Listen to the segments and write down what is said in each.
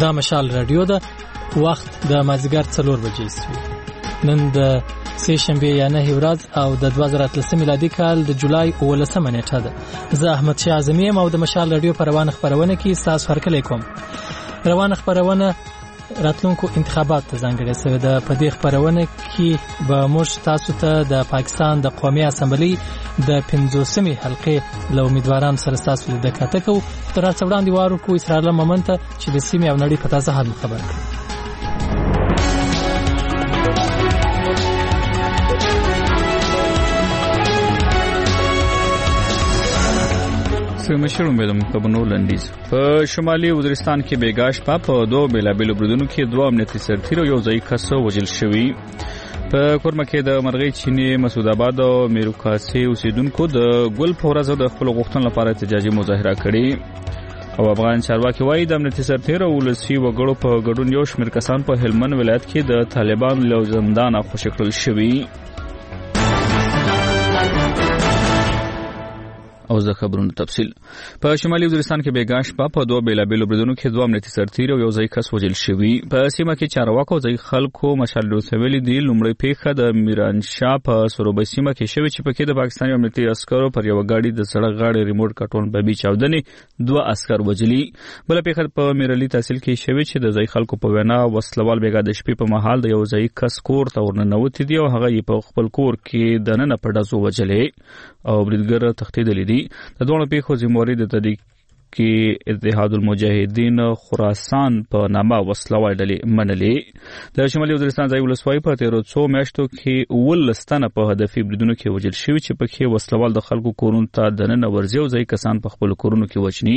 دا مشال رادیو ده. وخت د مازیګر 4 بجې سوی. نن د سه شنبه یا 9 ورځ او د 2013 میلادي کال د جولای 18 نیټه ده. زه احمد شاه اعظمي او د مشال رادیو په روانه خبرونه کې تاسو هرکلی کوم. روانه خبرونه راتلونکو انتخابات ته ځانګړې شوې ده. په دې خبرونه کې به موږ تاسو ته د پاکستان د قومي اسمبلی د 50مې حلقې له امیدوارانو سره تاسو د کاته کو تر څو وړاندې وارو کو اسرائیل مومنت چې د سیمې او نړۍ په تازه حال خبر کړي. مشرون به د مقابلو لندیز په شمالي وزیرستان کې بیګاش په دوه بیلابیلو بریدونو کې دوه امنیتي سرتیر او یو ځای کس وژل شوی. په کورمه کې د مرغۍ چینی مسعود آباد او میروکاسي اوسیدونکو د ګل په ورځ د خپل غوښتنې لپاره احتجاجي مظاهره کړې او افغان چارواکي وایي د امنیتي سرتیر او ولسي وګړو په ګډون یو شمېر کسان په هلمند ولایت کې د طالبان له زندانه خوشي کړل شوي. او زه خبرونه تفصیل. په شمالي وزیرستان کې بیګاش په دوه بیلابیلو بریدونو کې دوه امنیتي سرتیر او یو ځای کس وژل شوی. په سیمه کې چارواکو ځای خلکو مشال روسویل دی لومړی پیښه د میرانشاه په سروبي سیمه کې شوی چې پکې د پاکستاني امنیتي عسکرو پر یو غاډي د سړک غاړې ریموټ کنټرول ببي چاودنې دوه عسكر وژلي. بل پیښه په میرالي تحصیل کې شوی چې د ځای خلکو په وینا وسلوال بیګا د شپې په محل د یو ځای کس کور ته ورننوتی دی او هغه په خپل کور کې د نن په ډزو وژلې او بریدګر تختیدلې دي. د دوه پیښو ذمہواری د تحریک اتحاد المجاهدین خراسان په نامه وسلوال ډلې منلې. د شمالي وزیرستان ځای ولسوالۍ په 13 میاشتو کې ولستانه په هدفي بریدونو کې وژل شوی چې پکې وسلوال د خلکو کورونو ته دننه ورځي او ځای کسان په خپل کورونو کې وچني.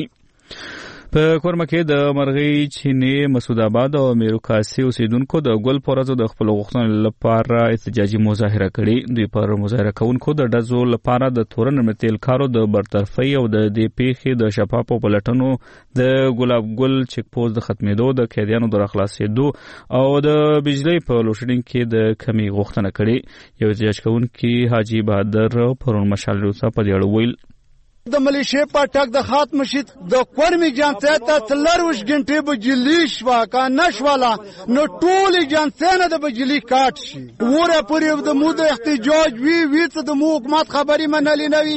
په کورمه کې د مرغۍ چینی مسعود آباد او میروکاسي اوسیدونکو د ګل په ورځ د خپل غوښتنې لپاره احتجاجي مظاهره کړې. دوی پر مظاهره کوونکو د ډزو لپاره د تورن متل کارو د برطرفي او د دې پیښې د شفافو پلټنو د ګلاب ګل چک پوسټ د ختمېدو د قیدیانو د خلاصېدو او د بجلی په لوشډینګ کې د کمی غوښتنه کړې. یو احتجاج کوونکی حاجی بهادر پرون مشال روسا په دیړ ویل د ملیشې په ټاک د خاتم شید د کورمي جانته ته تلروش غنټه بجلی شوا کا نشوالا نو ټول جانته د بجلی کاټ شي وره پرې د مو د احتجاج وی ته د مو حکومت خبري منلې نوي.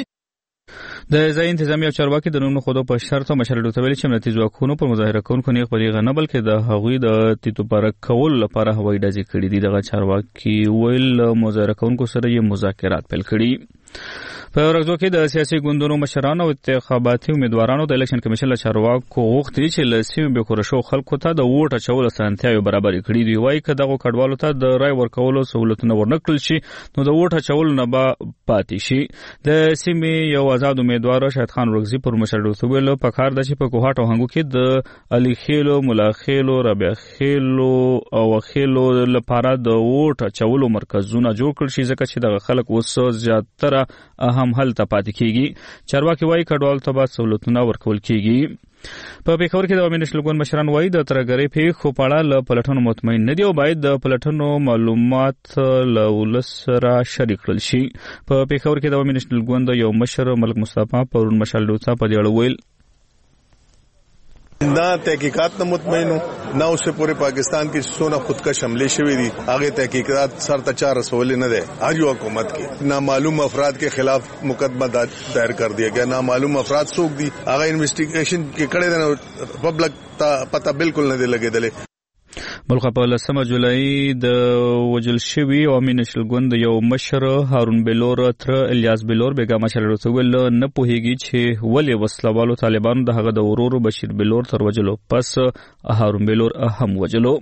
د ځای انتظامی او چارواکي د نوم خودو په شرط او مشرلو تویل چې امنیتي ځواکونو پر مظاهره کوونکو نه خبري غنه بلکې د هغوی د تیتو پر کول لپاره هوایي ډزې کړې دي. دغه چارواکي ویل مظاهره کوونکو سره یې مذاکرات پیل کړي. په ورځو کې د سیاسي ګوندونو مشرانو او انتخاباتي امیدوارانو د الیکشن کمیشن له چارواکو غوښتي چې له سیمې به کورشو خلکو ته د ووټ اچولو اسانتیاوې برابر کړي. دوی وایي چې دغه کډوالو ته د رای ورکولو سہولتونه ورنکړل شي نو د ووټ اچولو نه به پاتې شي. د سیمې یو آزاد امیدوار شاهد خان ورغزي پر مشرلو ویلو په کار د چې په کوهاټ او هنګو کې د علي خیلو ملا خیلو ربيع خیلو او خیلو لپاره د ووټ اچولو مرکزونه جوړ کړل شي ځکه چې د خلک اوس زیاتره هم حل ته پاتې کیږي. چارواکي وایي کډوال ته به سہولتونه ورکول کیږي. په پیښور کې د عوامي نېشنل ګوند مشران وایي د ترګری پیښو په اړه له پلټنو مطمئن نه دي او باید د پلټنو معلومات له ولس سره شریک کړل شي. په پیښور کې د عوامي نېشنل ګوند یو مشر ملک مصطفی پرون مشال لوڅا په دیړ ویل دا تحقیقات نه مطمئنو نه اوس پورې پاکستان کې سونه خودکش حمله شوې دي هغه تحقیقات سر ته چار رسول نه ده. هر یو حکومت کې نامعلوم افراد کے خلاف مقدمہ دائر کر دیا گیا. نامعلوم افراد څوک دي هغه انویسټیګیشن کې کړي نه پبلک ته پته بالکل نه لګي دله. بلخ په 10 جولای د وجل شوی او عوامي نېشنل ګوند یو مشر هارون بلور تر الیاس بلور بیګا مشر رسول نه پوهیږي چې ولې وسلوالو طالبانو د هغه د ورورو بشیر بلور تر وجلو پس هارون بلور هم وجلو.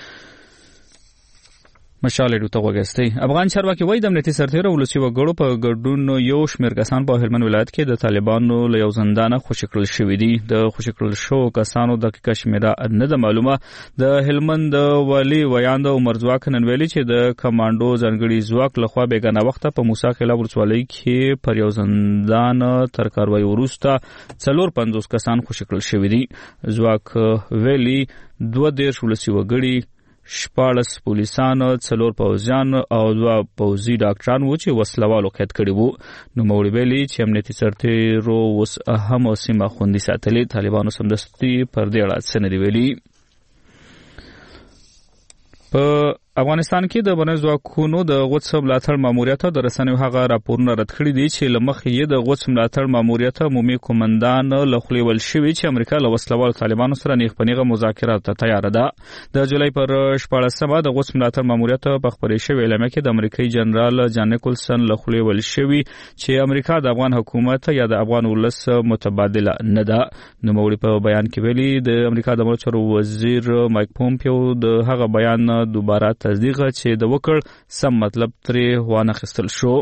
مشال ډو ته وګستي. افغان چارواکي وایي د امنیتي سرتیر او ولسي وګړو په ګډون یو شمېر کسان په هلمند ولایت کې د طالبانو له یو زندانه خوشي کړل شوي دي. د خوشي کړل شو کسانو دقیقه شمېره نه ده معلومه. د هلمند والي ویاند عمر ځواک نن ویلي چې د کمانډو ځانګړي ځواک لخوا بیګانه وخته په موسی خیل ولسوالۍ کې پر یو زندان تر کاروای وروسته 450 کسان خوشي کړل شوي دي. ځواک ویلي 22 ولسي وګړي 14 پولیسان 4 پوځیان او 2 پوځي ډاکټران وو چې وسلوالو قید کړي وو. نو موړي ویلي چې امنیتي سرتیرو اوس هم سیمه خوندي ساتلې. طالبانو سمدستي پر دې اړه څه نه دی ویلي. په افغانستان کې د بنای ځواکونو د غوڅ ملاتړ ماموریت د رسنیو هغه راپورونه رد کړي دي چې لمخې یې د غوڅ ملاتړ ماموریت عمومي قومندان لخوا ویل شوی چې امریکا له وسلوال طالبانو سره نیغ په نیغه مذاکرات ته تیار ده. د جولای پر 14مه د غوڅ ملاتړ ماموریت په خبري شوی اعلامیه کې د امریکایي جنرال جان نیکلسن لخوا ویل شوی چې امریکا د افغان حکومت یا د افغان ولس متبادله نه ده. نو موري په بیان کې ویلي د امریکا د ملي چارو وزیر مایک پومپیو د هغه بیان دوباره تصدیق چې د وکړ سم مطلب ترې وانه خستل شو.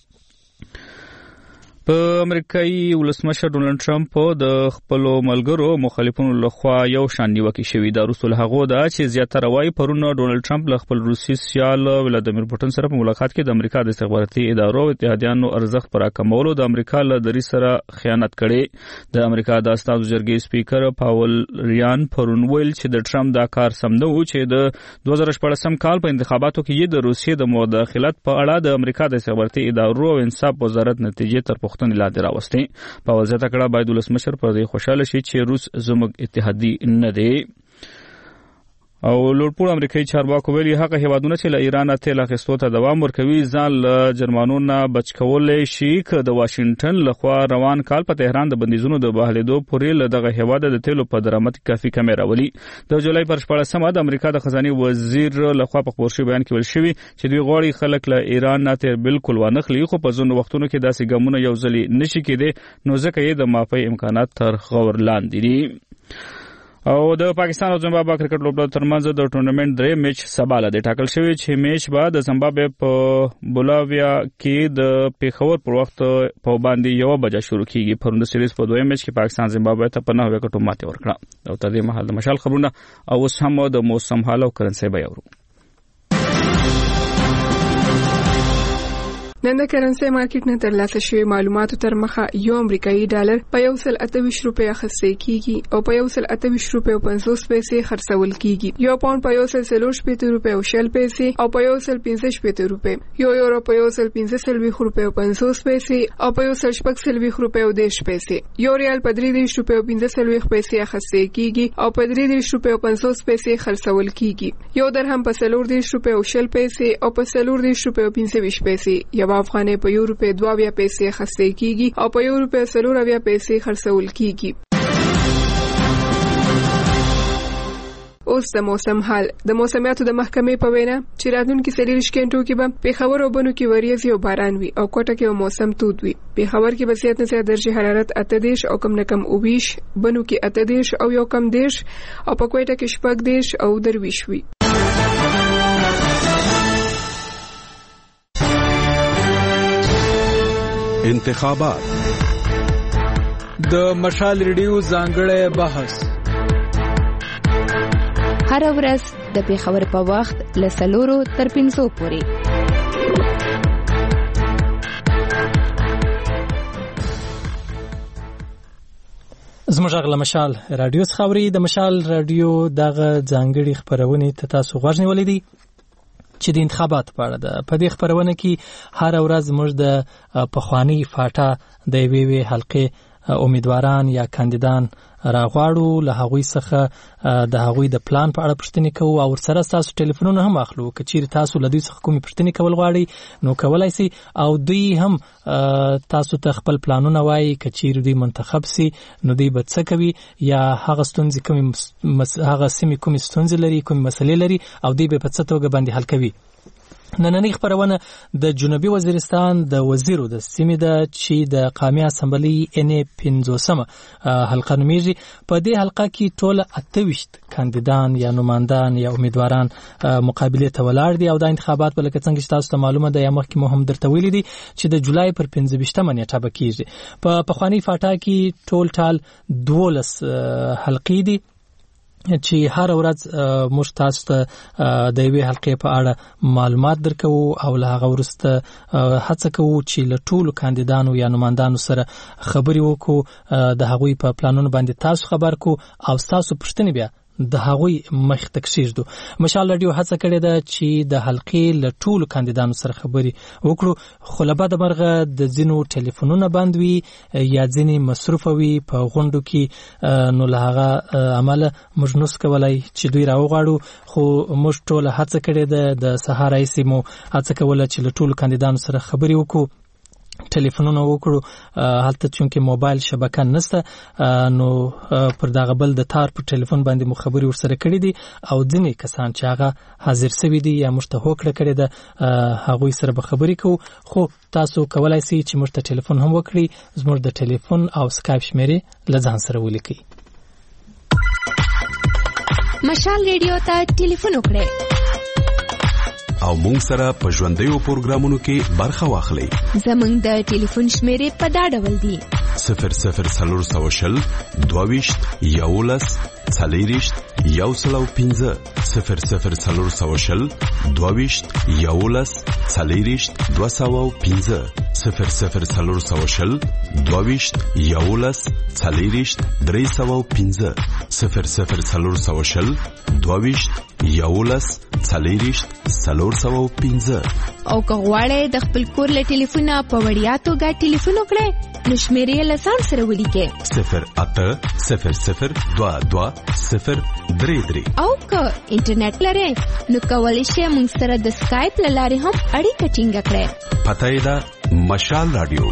په امریکایي ولسمشر ډونالد ټرمپ د خپل ملګرو مخالفینو لخوا یو شان نیوکه شوې ده. رسول هغه ده چې زیاتره وايي پرونه ډونالد ټرمپ له خپل روسي سیال ولادیمیر پوتین سره په ملاقات کې د امریکا د استخباراتي ادارو او اتحادیانو ارزښت پر راکمولو د امریکا له دری سره خیانت کړي. د امریکا د استازو جرګې سپیکر پاول ریان پرون ویل چې د ټرمپ دا کار سم نه و چې د 2014 کال په انتخاباتو کې د روسیې د مداخلت په اړه د امریکا د استخباراتي ادارو او انصاف وزارت نتیجې تر پوښتنې لاندې راوستې. په وزارت کړه باید ولسمشر پر دې خوشاله شي چې روس زموږ اتحادي نه دی. او لوړپوړ امریکایي چارواکو ویلي هغه هیوادونه چې له ایران تیل اخیستو ته دوام ورکوي ځان له جرمانو نه بچ کولای شي که د واشنگټن لخوا روان کال په تهران د بندیزونو د بهالېدو پورې له دغه هیواد د تیلو په درآمد کافي کمې راولي. د جولای پر 14مه د امریکا د خزانه وزیر لخوا په خبر شوی بیان کې ویل شوی چې دوی غواړي خلک له ایران نه تیل بالکل وانخلي، خو په ځینو وختونو کې داسې ګامونه یو ځلې نشي کېدی نو ځکه یې د معافی امکانات تر غور لاندې دي. او د پاکستان او زیمبابوې کرکټ لوبډلو ترمنځ د ټورنمنت درې میچ سبا له ټاکل شوی چې میچ به د زیمبابوې په بولاویا کې د پیښور پر وخت په باندې 1 بجې شروع کیږي. پرون د سیریز په دویم میچ کې پاکستان زیمبابوې ته په 9 وکټو ماتې ورکړه. او تر دې مهال د مشال خبرونه او اوس هم د موسم حال او کرنسي به یورو. نن د کرنسي مارکیټ نه ترلاسه شوی معلوماتو تر مخه یو امریکایي ډالر په 128 روپیا اخیستل کیږي او په 128 روپیا 50 پیسې خرڅول کیږي. یو پاوند په 140 روپیا او 60 پیسې او په 115 روپیا. یو یورو په 115 روپیا او 50 پیسې او په 116 روپیا او 10 پیسې. یو ریال په 3 روپیا او 15 پیسې اخیستل کیږي او په 3 روپیا او 50 پیسې خرڅول کیږي. یو درهم په 4 روپیا او 60 پیسې او په 4 روپیا او 25 پیسې. یو افغانۍ په 1 روپیا 2 پیسې خرڅول کیږي او په 1 روپیا 4 پیسې خرڅول کیږي. اوس د موسم حال. د موسمیاتو د محکمې په وینا چې راتلونکي 30 غنټو کې به پیښور او بنو کې وریځې او باران وي او کوټه کې موسم تود وي. پیښور کې به زیات نه زیات درجه حرارت 28 او کم نه کم 29، بنو کې 28 او یو کم 10 او په کوټه کې 10 او 23 وي. انتخابات د مشال ریډیو ځانګړی بحث هر ورځ د پیښور په وخت له 4 تر 5 پورې. زموږ غل مشال رادیو خبري د مشال رادیو دغه ځانګړي خبرونه ته تاسو غوښنی ولیدي چې د انتخابات په اړه ده. په دې خبرونه کې هر ورځ موږ د پخوانی فاټا د ویوي حلقې امیدواران یا کاندیدان راغواړو، له هغوی څخه د هغوی د پلان په اړه پوښتنې کوو او ورسره تاسو ټلیفونونه هم اخلو. که چیرې تاسو له دوی څخه کومې پوښتنې کول غواړئ نو کولای شئ او دوی هم تاسو ته خپل پلانونه وایي. که چیرې دوی منتخب سي نو دوی به څه کوي یا هغه ستونزې هغه سیمې کومې ستونزې لري، کومې مسلې لري او دوی به په څه توګه باندې حل کوي. نننۍ خبرونه د جنوبي وزیرستان د وزیرو د سیمې ده چې د قومي اسمبلی N50 حلقه نومیږي. په دې حلقه کې ټول 28 کاندیدان یا نمایندان یا امیدواران مقابله ته ولاړ دي او د انتخابات بلکې څنګه چې تاسو ته معلومه ده یا مخکې مو هم درته ویلي دي چې د جولای پر 15 نیټه به کېږي. په پخوانی فاټا کې ټول ټال 12 حلقې دي چې هر ورځ موږ تاسو ته د یوې حلقې په اړه معلومات درکو او له هغه وروسته هڅه کوو چې له ټولو کاندیدانو یا نمایندانو سره خبرې وکړو، د هغوی په پلانونو باندې تاسو خبر کو او تاسو پوښتنې بیا د هغوی مخ ته کښیږدو. مشال رادیو هڅه کړې ده چې د حلقې له ټولو کاندیدانو سره خبرې وکړو، خو له بده مرغه د ځینو ټلیفونونه بند وي یا ځینې مصروفه وي په غونډو کې، نو له هغه عمله موږ نوس کولی چې دوی راوغواړو. خو موږ ټوله هڅه کړې ده، د سهار راهیسې مو هڅه کوله چې له ټولو کاندیدانو سره خبرې وکړو، ټلیفونونه وکړو. هلته چونکې موبایل شبکه نشته، نو پر دغه بل د تار په ټلیفون باندې مو خبرې ورسره کړې دي، او ځینې کسان چې هغه حاضر سوي دي یا موږ ته هوکړه کړې ده هغوی سره به خبرې کوو. خو تاسو کولای شئ چې موږ ته ټلیفون هم وکړئ. زموږ د ټلیفون او سکایپ شمیرې له ځان سره ولیکئ. مشال ریډیو ته ټلیفون وکړئ او مونږ سره په ژوندیو پروګرامونو کې برخه واخلئ. زمونږ د ټلیفون شمیرې په دا ډول دي: 0040 22 11 40 105 0040 22 11 40 205 0040 22 11 40 305 0040 22 11 40 305. او که غواړئ د خپل کور له ټلیفونه په وړیا توګه ټلیفون وکړئ، نو شمیرې له ځان سره ولیکئ 080022 او که انټرنیټ لرئ نو کولی شئ موږ سره د سکایپ له لارې هم اړیکه ټینګه کړئ. پته یې ده مشال رادیو.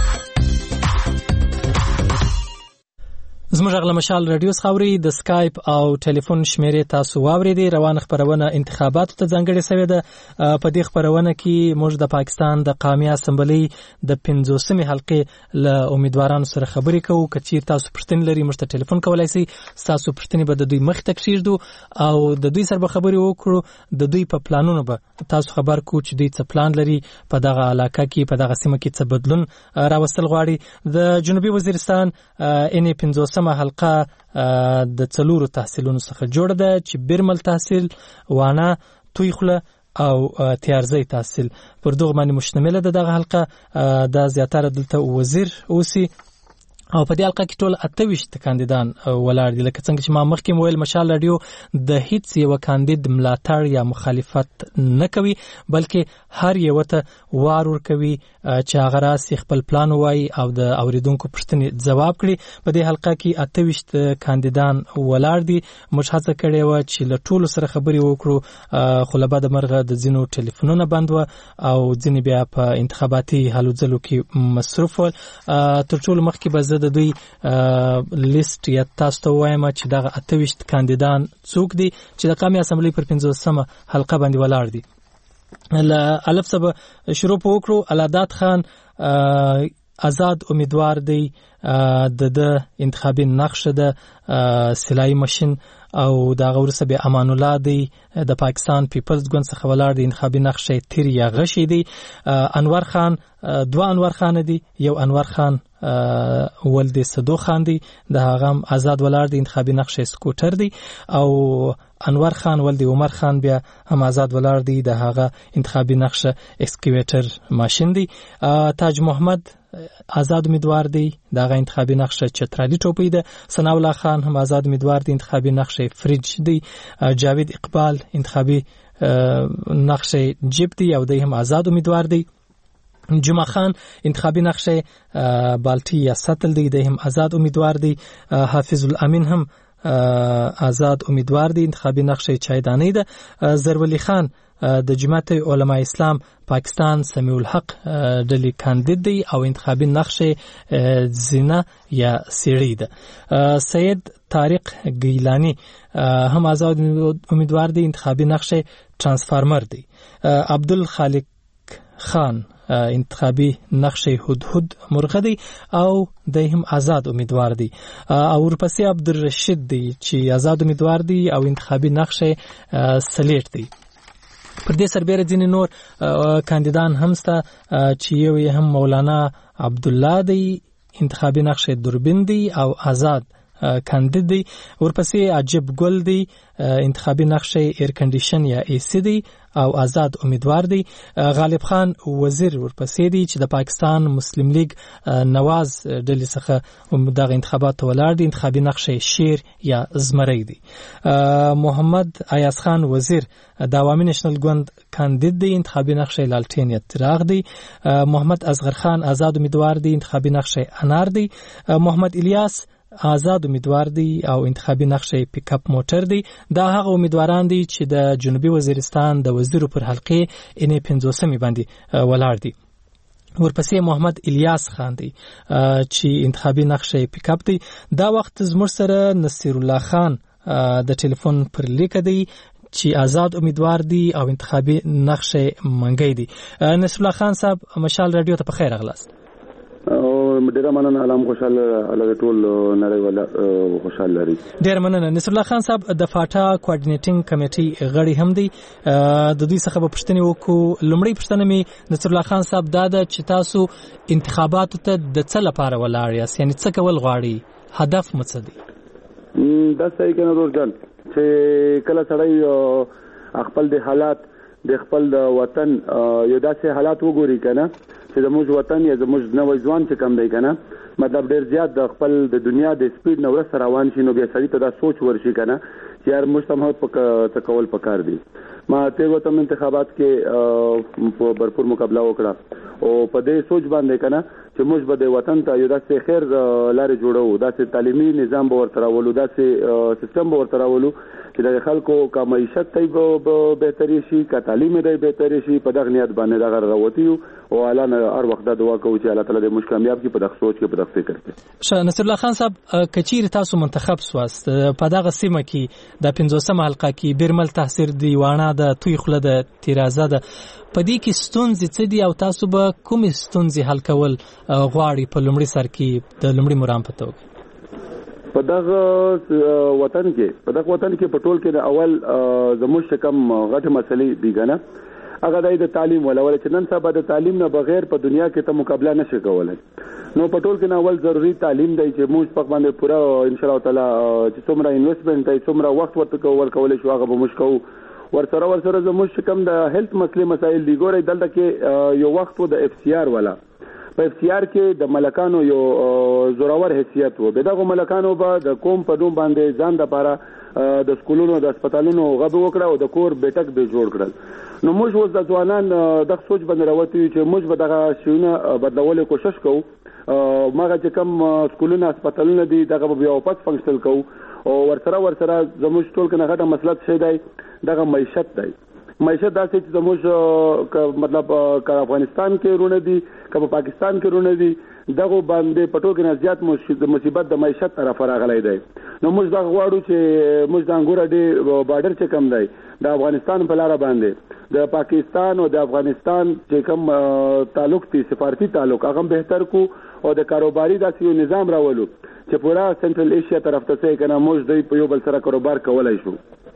زموږ غږ له مشال رادیو څخه اورئ. د سکایپ او ټلیفون شمیرې تاسو واورېدې. روانه خپرونه انتخاباتو ته ځانګړې شوې ده. په دې خپرونه کې موږ د پاکستان د قومي اسمبلۍ د 50مې حلقې له امیدوارانو سره خبرې کوو. که چیرې تاسو پوښتنې لرئ موږ ته ټلیفون کولی شئ. ستاسو پوښتنې به د دوی مخې ته کښېږدو او د دوی سره به خبرې وکړو. د دوی په پلانونو به تاسو خبر کو چې دوی څه پلان لري په دغه علاقه کې، په دغه سیمه کې څه بدلون راوستل غواړي. د جنوبي وزیرستان ان 50 حلقه د 4 تحصیلونو څخه جوړه ده چې بیرمل تحصیل، وانه، تویخله او تیارزی تحصیل پر دغه باندې مشتمله ده. دغه حلقه د زیاتره دلته وزیر اوسي او په دې حلقه کې ټول 28 کاندیدان ولاړ دي. لکه څنګه چې ما مخکې ویل، مشال رادیو د هیڅ یو کاندید ملاتړ یا مخالفت نه کوي، بلکې هر یو ته وار ورکوي چې هغه راسي خپل پلان وایي او د اوریدونکو پوښتنې ځواب کړي. په دې حلقه کې 28 کاندیدان ولاړ دي. موږ هڅه کړې وه چې له ټولو سره خبرې وکړو، خو له بده مرغه د ځینو ټلیفونونه بند وه او ځینې بیا په انتخاباتي هلو ځلو کې مصروف ول. تر ټولو مخکې به زه د دوی لیست یا تاسو ته وایم چې دغه 28 کاندیدان څوک دي چې د قومي اسمبلۍ پر 50مه حلقه باندې ولاړ دي. له الف څخه شروع وکړو. علادات خان آزاد امیدوار دی، د انتخابي نقشه ده سلای ماشین، او دا غورسه به امان الله دی د پاکستان پیپلز ګوند څخه ولاړ دی، انتخابي نقشه تیر یا غشي دی. انور خان، دوه انور خان دی، یو انور خان ولد صدو خان دی، د هغه آزاد ولاړ دی، انتخابي نقشه سکوټر دی. او انور خان ولد عمر خان بیا هم آزاد ولاړ دی، د هغه انتخابي نقشه اسکیویټر ماشین دی. تاج محمد آزاد امیدوار دی، دغه انتخابي نقشه چترالی ټوپی ده. ثناء الله خان هم آزاد امیدوار دی، انتخابي نقشه فریج دی. جاوید اقبال انتخابي نقشه جیب دی او دی هم آزاد امیدوار دی. جمعه خان انتخابي نقشه بالتی یا سطل دی، دی هم آزاد امیدوار دی. حافظ الامین هم آزاد امیدوار دی، انتخابي نقشه چایدانی ده. زرولی خان د جماعت علماء اسلام پاکستان سمیع الحق ډلې کاندید دی او انتخابي نقشه زینه یا سیړی ده. سید طارق گیلانی هم آزاد امیدوار دی، انتخابي نقشه ترانسفارمر دی. عبدالخالق خان انتخابي نقشه هدهد مرغه دی او د هم آزاد امیدوار دی. او ورپسې عبدالرشید دی چې آزاد امیدوار دی او انتخابي نقشه سلیټ دی. پر دې سربېره ځینې نور کاندیدان هم سته چې یو یې هم مولانا عبدالله دی، انتخابي نقشه دوربین دی او آزاد کاندید دی، ورپسې عجب ګل دی، انتخابي نقشه ایر کنډیشن یا ای سی دی او آزاد امیدوار دی. غالب خان وزیر ورپسې دی چې د پاکستان مسلم لیگ نواز ډلې څخه دغه انتخابات ولاړ دي، انتخابي نقشه شیر یا زمری دی. محمد ایاز خان وزیر د عوامي نېشنل ګوند کاندید دی، انتخابي نقشه لالټین یا چراغ دی. محمد اصغر خان آزاد امیدوار دی، انتخابي نقشه انار دی. محمد الیاس آزاد امیدوار دی او انتخابي نقشه پیک اپ موټر دی. دا هغه امیدواران دي چې د جنوبي وزیرستان د وزیرو پر حلقې انې 50 باندې ولاړ دي. ورپسې محمد الیاس خان دی چې انتخابي نقشه پیک اپ دی. دا وخت زموږ سره نصیر الله خان د ټلیفون پر لیک دی چې آزاد امیدوار دی او انتخابي نقشه منګی دی. نصیر الله خان صاحب، مشال رادیو ته په خیر راغلاست. ډیره مننه، علام خوشاله الله ټول نړۍ ولا خوشاله لري. ډیره مننه. نصیر الله خان صاحب د فاټا کوارډینیټینګ کمیټي غړي هم دی. د دوی څخه به پوښتنې وکړو. لومړی پوښتنه می نصیر الله خان صاحب دا ده چې تاسو انتخاباتو ته د څه لپاره ولاړ یاست، یعنی څه کول غواړئ، هدف مو څه دی؟ دا صحیح کنه ورجان چې کله سړی خپل د حالات د خپل د وطن یو داسې حالات وګوري کنه چې زموږ وطن یا زموږ نوې ځوان چې کم دی کنه، مطلب ډیر زیات د خپل د دنیا د سپیډ نو ورسره روان شي، نو بیا سړی ته دا سوچ ورشي کنه چې یار موږ هم په تکول پکار دی. ما ته وته انتخابات کې په بھرپور مقابله وکړه او په دې سوچ باندې کنه چې موږ به د وطن ته یو داسې خیر لارې جوړو، داسې تعلیمي نظام به ورته راولو، داسې سیستم به ورته راولو چې د خلکو کا معیشت ته بهتري شي، کا تعلیم دی بهتري شي. په دغه نیت باندې دغه راوتیو او اعلان هر وخت د دعا کوو چې الله تعالی دې موږ کامیاب کړي په دغه سوچ کې، په دغه فکر کې. نصیر الله خان صاحب، کچیر تاسو منتخب سواست په دغه سیمه کې د 50 حلقه کې بیرمل تحصیل دی، وانه د توي خله د تیرازه ده، په دې کې ستونزې څه دي او تاسو به کومې ستونزې حل کول غواړئ په لومړي سر کې د لومړي مرام په توګه؟ په دغه وطن کې په ټول کې د اول زموږ کم غټه مسلې دي کنه، هغه د تعلیم ولول چې نن سبا د تعلیم نه بغیر په دنیا کې ته مقابله نشي کولای. نو په ټول کې اول ضروری تعلیم دی چې موږ په باندې پورا ان شاء الله تعالی چې څومره انویسټمنت دی، څومره وخت ورته ورکول شو، هغه به موږ کوو. ورسره زموږ کم د هیلث مسائل دی. ګورئ دلته کې یو وخت و د اف سی آر والا، په اف سی آر کې د ملکانو یو زورور حیثیت و، به دغه ملکانو به د قوم په نوم باندې ځان د لپاره د سکولونو د هسپتالونو غو وکړه او د کور بیٹک به جوړ کړل. نو موږ اوس د ځوانان د سوچ باندې راوتی چې موږ به دغه شیونه بدلولو کوشش کوو. ماغه چې کم سکولونه هسپتالونه دي دغه به واپس فنکشنل کوو او ورسره زموږ ټول کنه غټه مسله څه دی، دغه معیشت دی. معیشت داسې چې زموږ مطلب که افغانستان کې رونه دي که په پاکستان کې رونه دي، دغه باندې پټو کې نه زیات مصیبت د معیشت طرف راغلی دی. نو موږ دا غواړو چې موږ د انګور ډي بارډر چې کم دی د افغانستان په لار باندې د پاکستان او د افغانستان چې کم تعلق دي، سفارتي تعلق، هغه بهتر کو او د کاروباري داسې یو نظام راولو چې پورا سنټرل ایشیا طرف ته څه کنه موږ د په یو بل سره کاروبار کولای شو.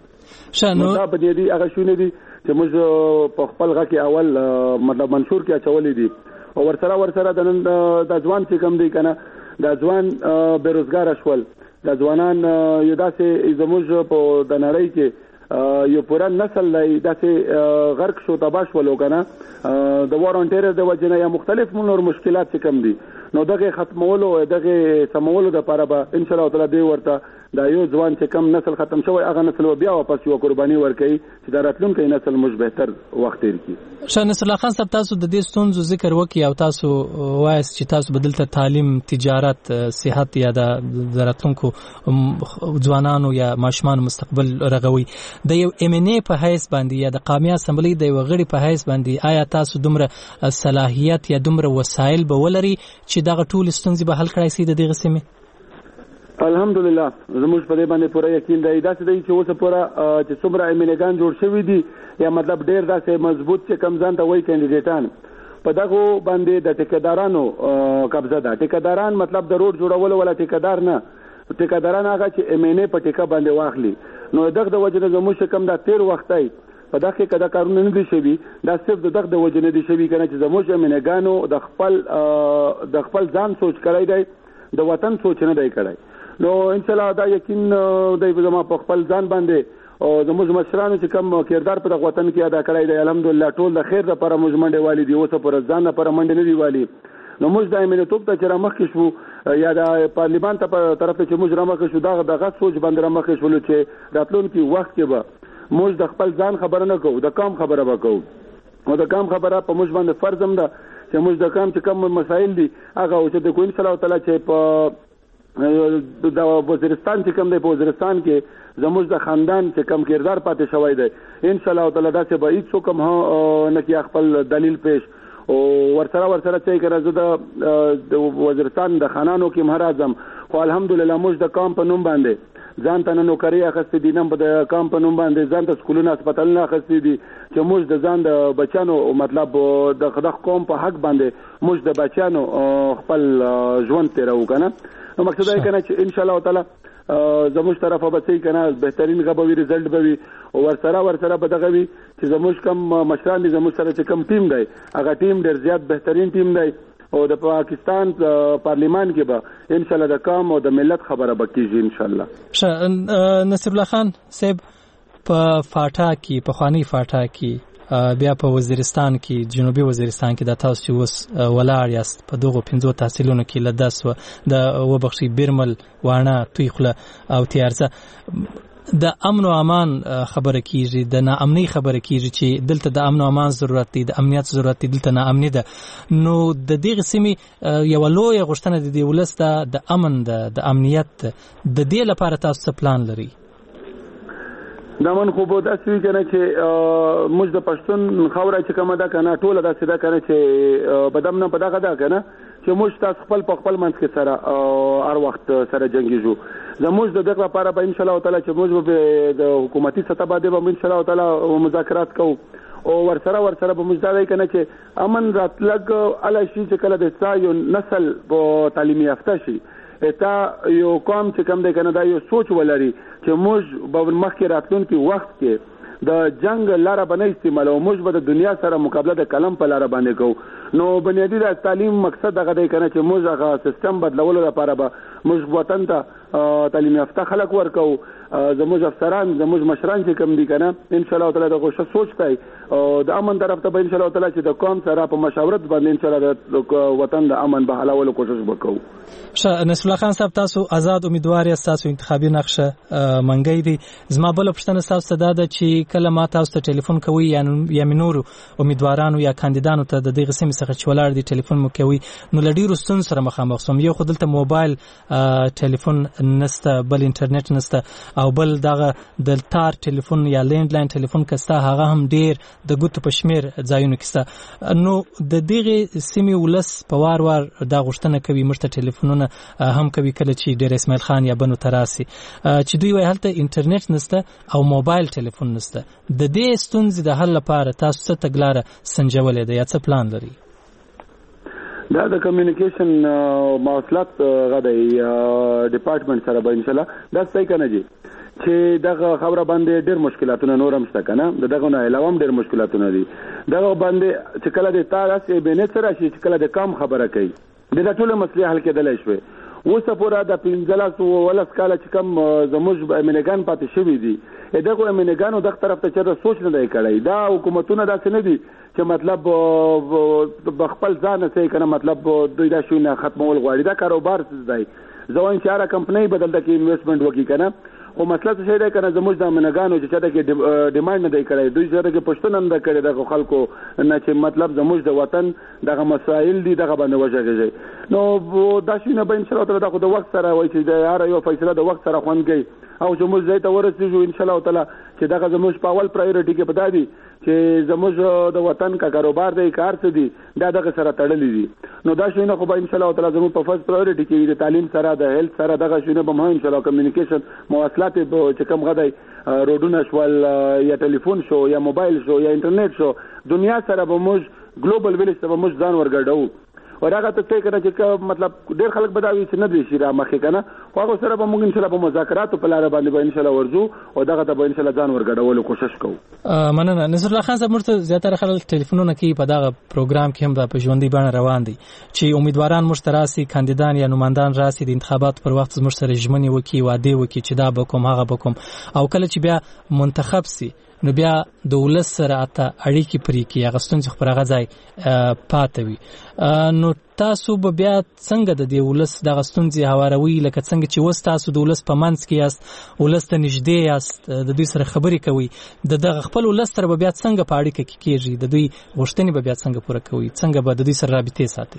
شنو دا په دې هغه شونه دي چې موږ په خپل غا کې اول مطلب منشور کې اچولې دي او ورسره د ځوان چې کم دی کنه د ځوان بیروزګار شول، د ځوانان یو داسې زموږ په د نړۍ کې یو پورا نسل دی داسې غرق شو، تباش ولو کنه د وار اون ټیرر د وجنه یا مختلف نور مشکلات چې کم دي. نو دغه ختمولو دغه سمولو د لپاره به ان شاء الله تعالی دی ورته دا یو ځوان چې کم نسل ختم شوی هغه نسل بیا واپس یو قرباني ورکړي چې دا راتلونکي نسل موږ بهتر وخت تیر کړي. شاه نصر الله خان صاحب، تاسو د دې ستونزو ذکر وکړئ او تاسو وایاست چې تاسو بدلته تعلیم، تجارت، صحت یا د راتلونکو ځوانانو یا ماشومان مستقبل رغوي. د یو ام ان ای په حیث باندې یا د قومي اسمبلی د یو غړي په حیث باندې آیا تاسو دومره صلاحیت یا دومره وسایل به ولري چې دغه ټول ستونزې به حل کړای شي د دې سیمې؟ الحمدلله زموږ په دې باندې پوره یقین دی. دا څه دی چې اوس پوره چې څومره امینګان جوړ شوی دي یا مطلب ډیر داسې مضبوط چې کم ځان ته وایي کینډیډیټان په دغه باندې د ټیکدارانو قبضه ده. ټیکداران مطلب د روډ جوړولو ولا ټیکدار نه، ټیکداران هغه چې امینې په ټیکه باندې واخلي. نو دغه د وجه زموږ کم دا تیر وخت دی په دغه کې کدا کارونه نه دي شوي، دا صرف دغه د وجه نه دي شوي کنه چې زموږ امینګانو د خپل ځان سوچ کړی دی، د وطن سوچ نه دی کړی. نو ان شاء الله دا یقین د زما په خپل ځان باندې او زموږ مشرانو چې کوم کردار په وطن کې ادا کړی دی الحمدلله ټول د خیر لپاره موږ منډه والی دی اوس پر ځان لپاره منډه نه دی والی نو موږ د امنیتوب ته چې رامخ شو یا د پارلیمان ته په طرف چې موږ رامخ شو دا دغه سوچ باندې رامخ شو چې راتلونکي وخت کې به موږ د خپل ځان خبره نه کوو د کام خبره وکړو او د کام خبره په موږ باندې فرض هم ده چې موږ د کام چې کوم مسایل دي هغه او چې د کوین صلی الله تعالی چې په د وزیرستان چې کوم دی په وزیرستان کې زموږ د خاندان چې کوم کردار پاتې شوی دی ان شاء الله تعالی دا چې به هیڅ کوم نه کې خپل دلیل پیش او ورسره چې کړه د وزیرستان د خانانو کې مهاراجم خو الحمدلله موږ د کام په نوم باندې ځان ته نوکری اخستې دي نن په د کام په نوم باندې ځان ته سکولونه هسپتالونه اخستې دي چې موږ د ځان د بچانو مطلب د خدای قوم په حق باندې موږ د بچانو خپل ژوند تیرو کنه نو مقصد دا کنه چې ان شاء الله تعالی زموږ طرفه به څه کنه بهترین غبوي رزلټ به وي او ورسره به دغه وي چې زموږ کم مشران دي زموږ سره چې کم ټیم دی هغه ټیم ډیر زیات بهترین ټیم دی او د پاکستان پارلیمان کې به ان شاء الله د قوم او د ملت خبره بکیږي ان شاء الله. نصیب الله خان صاحب په فاټا کې په خوانی فاټا کې بیا په وزیرستان کې جنوبي وزیرستان کې د تاسو اوس ولاړ یاست په دغه 15 تحصیلونو کې لداس د وبخشي بیرمل وانه تویخله او تیارزه د امن او امان خبره کیږي د ناامنۍ خبره کیږي چې دلته د امن او امان ضرورت دی د امنیت ضرورت دی دلته ناامني ده نو د دې سیمې یو لوی غوښتنه د ولسته د امن د امنیت د دې لپاره تاسو پلان لري دا من خو به داسې کنه چې موږ د پښتون خوره چې کومه ده کنه ټوله داسې ده کنه چې بدم نه پدغه ده کنه چې موږ تاسو خپل منځ کې سره هر وخت سره جنگیږو زموږ د دغه لپاره به ان شاء الله تعالی چې موږ به د حکومتي سطح باندې به ان شاء الله تعالی مذاکرات کوو او ورسره به موږ دا وایو کنه چې امن راتلګ علی شي چې کله د سایو نسل په تعلیمي یافته شي تا یو قوم چې کوم دی کنه دا یو سوچ ولري چې موږ به مخکې راتلونکي وخت کې د جنگ لاره باندې استعمال او موږ به د دنیا سره مقابله د کلم په لاره باندې کوو نو بنیادی د تعلیم مقصد دغه دی کنه چې موږ هغه سیستم بدلولو لپاره به موږ وطن ته تعلیم یافته خلک ورکو زموږ افسران زموږ مشران چې کوم دي کنه ان شاء الله تعالی دغه څه سوچ کوي او د امن طرف ته به ان شاء الله تعالی چې د قوم سره په مشاورت باندې ان شاء الله د وطن د امن به حلولو کوشش وکړو. نصر الله خان صاحب تاسو آزاد امیدوار یاست تاسو انتخابي نقشه منګی دي زما بل پښتنه تاسو ته دا چې کله ما تاسو ته ټلیفون کوي یا منورو امیدوارانو یا کاندیدانو ته د دې قسم څخه چې ولر دي ټلیفون مو کوي نو لډیرو ستون سره مخامخ سوم یو خودلته موبایل ټلیفون نسته بل انټرنیټ نسته او بل دغه د تار ټلیفون یا لینډ لاین ټلیفون کسته هغه هم ډیر د ګوتو پښمیر ځایونو کسته نو د دغه سیمې ولس په وار دا غوښتنه کوي مرته ټلیفونونه هم کوي کله چې ډیر اسماعیل خان یا بنو تراسي چې دوی وایي هلته انټرنیټ نسته او موبایل ټلیفون نسته د دې ستونزې د حل لپاره تاسو څه تګلاره سنجولې ده یا څه پلان لري؟ دا د کمیونیکیشن مواصلات غدای ډپارټمنټ سره به ان شاء الله دا صحیح کنه جی چې دغه خبره باندې ډېر مشکلاتونه نور هم شته کنه دغه نه علاوه هم ډېر مشکلاتونه دي دغه باندې چې کله د تاسو به نه سره شي چې کله د کم خبره کوي د ټول مسلې حل کېدلای شوی اوس پورا د 15 ولس کاله چې کم زموږ امنیګان پاتې شوی دي دغه امنیګانو دغه طرف ته چې سوچ نه دی کړی دا حکومتونه داسې نه دي چې مطلب بخپل ځان سه کنه مطلب دوی دا شو نه ختمول غواړي دا کاروبار دی ځوان شهر کمپنی بدل د کې انویسټمنټ وکي کنه او مسله څه دی کنه زموږ د امنیګانو چې دا کې ډیماند نه دی کړی دوی سره کې پښتون نه کړی د خلکو نه چې مطلب زموږ د وطن دغه مسائل دي دغه باندې وژغږي نو دا شي نه به ان شاء الله تعالی د وخت سره وایي چې د هر یو فیصله د وخت سره خوندګي او چې موږ ځای ته ورسېږو ان شاء الله تعالی چې دغه زموږ په اول پرایورټي کې پدا دي چې زموږ د وطن کا کاروبار دی کار څه دي دا دغه سره تړلې دي نو دا شي نه خو به ان شاء الله تعالی زموږ په فرست پرایورټي کې د تعلیم سره د هیلث سره دغه شي نه به مهم ان شاء الله کمیونیکیشن مواصلات چې کوم غدای روډونه شول یا ټلیفون شو یا موبایل شو یا انټرنیټ شو دنیا سره به موږ ګلوبل ویلیج ته به موږ ځان ورګډو ورغه ته څه کنه چې مطلب ډېر خلک بداوي چې نه دي شي را مخې کنه هغه سره به موږ ان شاء الله په مذاکراتو په لار باندې به ان شاء الله ورځو او دغه ته به ان شاء الله ځان ورګډولو کوشش کوو. مننه. نصر الله خان صاحب، مرته زیاتره خلک ټلیفونونه کوي په دغه پروګرام کې هم په ژوندۍ بڼه روان دي چې امیدواران موږ ته راسي، کاندیدان یا نمائندان راسي، د انتخاباتو پر وخت موږ سره ژمنې وکړي، وعده وکړي چې دا به کوم هغه به کوم، او کله چې بیا منتخب سي نو بیا د ولس سره اته اړیکې پرې کې هغه ستونزې خو پر هغه ځای پاتې وي. نو تاسو به بیا څنګه د دې ولس دغه ستونزې هواروي، لکه څنګه چې اوس تاسو د ولس په منځ کې یاست، ولس ته نږدې یاست، د دوی سره خبرې کوي، دغه خپل ولس سره به بیا څنګه په اړیکه کې کېږي، د دوی غوښتنې به بیا څنګه پوره کوي، څنګه به د دوی سره رابطې ساتي؟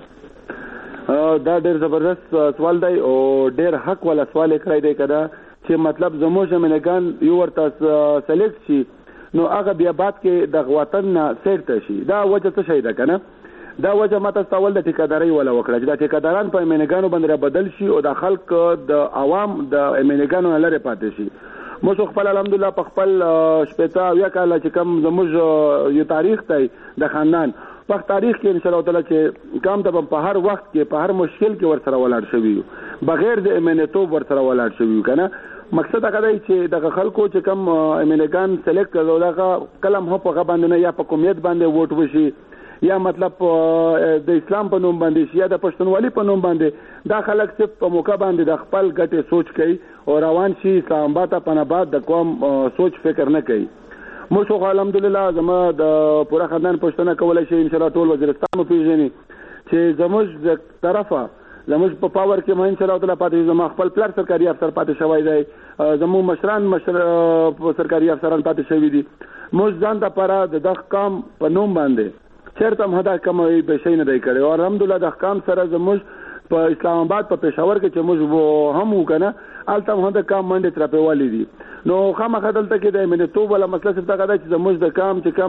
دا ډېر زبردست سوال دی او ډېر حق والا سوال یې کړی دی کده چې مطلب زموږ امینګان یو ورته سلیکټ شي نو هغه بیا بعد کې د وطن نه سیرته شي. دا وجه څه شي ده کنه؟ دا وجه ماته سوال د ټیکاداري ولا وکړه چې د ټیکاداران په امینګانو باندې بدل شي او د خلک د عوام د امینګانو نه لري پاتې شي. موږ خپل الحمدلله په خپل شپږ یا کال چې کوم زموږ یو تاریخ دی د خاندان په تاریخ کې ان شاء الله تعالی چې کام ته په هر وخت کې په هر مشکل کې ورسره ولاړ شوی بغیر د امینټوب ورسره ولاړ شوی کنه. مقصد هغه دی چې د خلکو چې کم امینګان سلیکټ کړو دا کلم هو په باندې نه یا په قومیت باندې ووټ وشي یا مطلب د اسلام په نوم باندې شي یا د پښتونولي په نوم باندې، دا خلک صرف په موقع باندې د خپل ګټې سوچ کوي او روان شي اسلام آباد ته پنباد د قوم سوچ فکر نه کوي. موږ الحمدلله زما د پوره خاندان پښتنه کولای شي ان شاء الله ټول وزیرستان مو پیژني چې زموږ د طرفه زموږ په پاور کې مې ان شاء الله تعالی پاتې زما خپل پلار سرکاري افسر پاتې شوی دی، زموږ مشران سرکاري افسران پاتې شوی دي. موږ ځان د پاره د دغه کام په نوم باندې چیرته هم هدا کوم به شي نه دی کړی او الحمدلله د کام سره زموږ په اسلام آباد په پېښور کې چې موږ هم وکنه الته هم د کام منډه تر په والی دي. نو خامخا دلته کې د امنیتوب ولا مسله څه دا چې زموږ د کام چې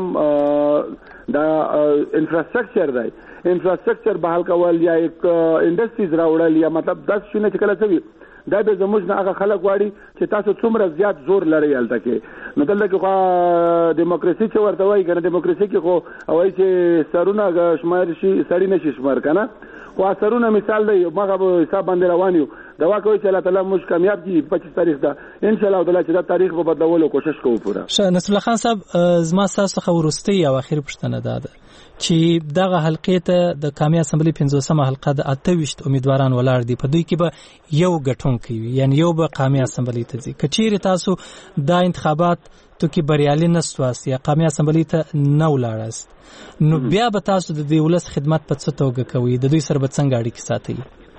کم د انفراستراکچر دی، انفراستراکچر بحال کول یا یک انډستریز راوړل یا مطلب 10 شنه چې کله څه دا به زموږ نه هغه خلک واړي چې تاسو څومره زیات زور لري الته کې. نو دلته کې خو دیموکراسي چې ورته وایي کنه، دیموکراسي کې خو وایي چې سرونه شمار شي سړی نشي شمار کنه، خو سرونه مثال دی مغه به حساب باندې روان یو. دوا کوي چې الله تعالی موږ کامیاب کی 25 تاریخ دا ان شاء الله تعالی چې دا تاریخ په بدلولو کوشش کوو پوره. نصر الله خان صاحب، زما تاسو خو ورستي او اخیری پښتنه ده چې دغه حلقې ته د قومي اسمبلی 15مه حلقه د 28 امیدواران ولاړ دي، په دوی کې به یو غټون کوي یعنی یو به قومي اسمبلی ته ځي. کچېری تاسو دا انتخابات تو کې بریالي نسواس یا قومي اسمبلی ته نه ولاړاست نو بیا به تاسو د دې ولس خدمت په څه توګه کوي، د دوی سره به څنګه اړیکې ساتي؟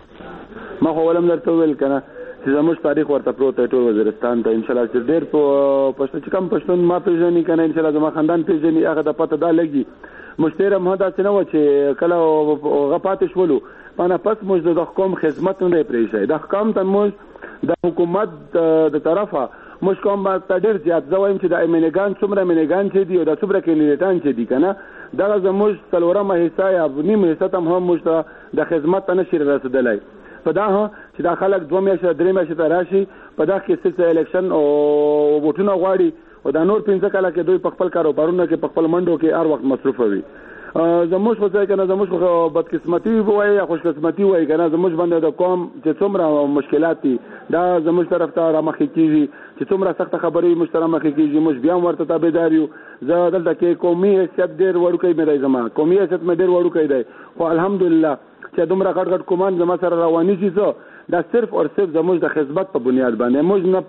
ما خو ولم درته ویل کنه چې زموږ تاریخ ورته پروت ټول وزیرستان ته ان شاء الله چې ډېر په پښتون چې کم پښتون ما پیژني کنه ان شاء الله زما خاندان پیژني هغه د پته دا لګي. مشتره مهدا څنګه و چې کله غپات شولو انا پس موږ د حکومت خدمت نه پرېښای د حکومت ته موږ د حکومت د طرفه موږ کوم په ډېر زیات زوایم چې د امنیګان څومره امنیګان چې دی او د څومره کینډیډان چې دی کنه دا زموږ څلورمه حصہ یا نیمه حصہ هم موږ د خدمت نه شي رسیدلای. په دا چې دا خلک 2 میاشتې 3 میاشتې ته راشي په دا کې سلسله الیکشن او ووټونه غواړي او دا نور 15 کاله کې دوی په خپل کاروبارونو کې په خپل منډو کې هر وخت مصروف وي. زموږ خو ځای کنه زموږ خو بدقسمتي وای یا خوشقسمتي وای کنه زموږ باندې د قوم چې څومره مشکلات دي دا زموږ طرف ته رامخې کیږي چې څومره سخت خبرې مشترمه کیږي موږ بیا ورته تابعدار یو. زه دلته کې قومي حیثیت ډېر وړوکی مې دی، زما قومي حیثیت مې ډېر وړوکی دی خو الحمدلله چې دومره غټ کومان زما سره رواني شي دا صرف او صرف زموږ د خدمت په بنیاد باندې. موږ نه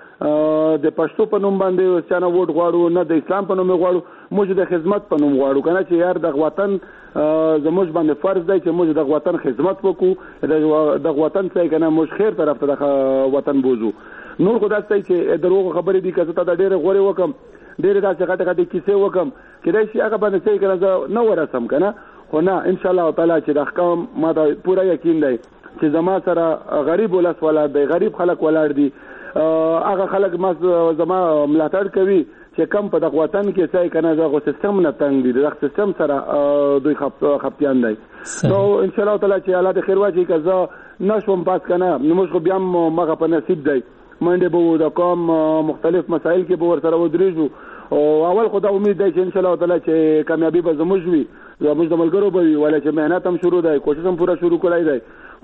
په د پښتو په نوم باندې څنګه ووټ غواړو نه د اسلام په نوم غواړو، موږ د خدمت په نوم غواړو کنه چې یار د وطن زموږ باندې فرض دی چې موږ د وطن خدمت وکړو، د وطن څخه کنه موږ خیر طرف ته د وطن بوزو. نور خدای ستای چې دروغ خبرې دي کته د ډېر غوري وکم ډېر داسې غټه کیسه وکم کله چې هغه باندې څه کنه نه ورسم کنه خو نه ان شاء الله تعالی چې د احکام ما دا پوره یقین دی چې زما سره غریب ولس ولادت دی، غریب خلک ولاړ دي، هغه خلک ما زما ملاتړ کوي چې کم په دغه وطن کې څه کنه دغه سیستم نه تنګ دي، دغه سیستم سره دوی خپيان دي. نو ان شاء الله تعالی چې الله د خیر واچي کزه نشوم پاس کنه نو موږ بیا مغه په نصیب دی منډه به د قوم مختلف مسائل کې به ورسره ودرېږو او اول خو دا امید دی چې ان شاء الله تعالی چې کامیابی به زموږ وي، زموږ د ملګرو به وي ولا چې مهنت هم شروع دی، کوشش هم پوره شروع کړای دی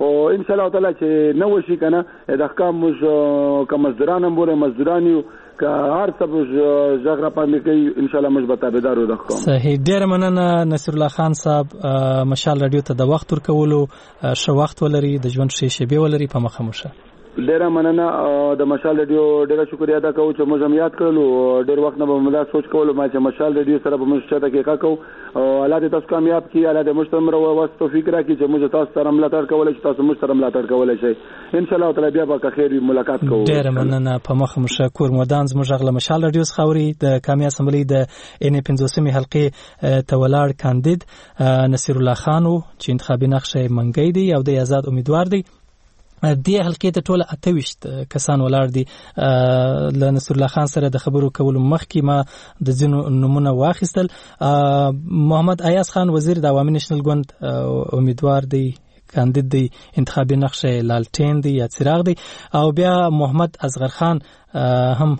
او ان شاء الله تعالی چې نو شي کنه د احکام مش کمزدران هم بوله مزدورانیو که هر څه ژغ را پاندې کوي ان شاء الله مش به تابعدار د احکام. صحیح، ډیر مننه نصر الله خان صاحب. مشال رادیو ته د وخت ورکولو شو وخت ولري، د ژوند شې شبي ولري په مخه مشه. ډیر مننه د مشال رادیو ډیر شکریہ ادا کوم چې موږ هم یاد کړلو. ډیر وخت نه به موږ سوچ کولو ما چې مشال رادیو سره به موږ شته کې کاکو او الله دې تاسو کامیاب کړي، الله دې مستمر او واسطه توفیق راکړي چې موږ تاسو سره ملاتړ کولای شي، تاسو موږ سره ملاتړ کولای شي ان شاء الله تعالی. بیا به خیر ملاقات کوو. ډیر مننه په مخه مشه. کور مودان زموږ غل مشال رادیو خوري د کامیاب اسمبلی د ان 15 حلقې تولار کاندید نصر الله خان چې انتخابي نقشه منګی دی او د آزاد امیدوار دی. دې حلقې ته ټول 28 کسان ولاړ دي. ل نصر الله خان سره د خبرو کولو مخکې ما د ځینو نمونه واخیستل. محمد ایاز خان وزیر د عوامي نېشنل ګوند امیدوار دی، کاندید دی، انتخابي نقشه لالټین دی یا څراغ دی. او بیا محمد اصغر خان هم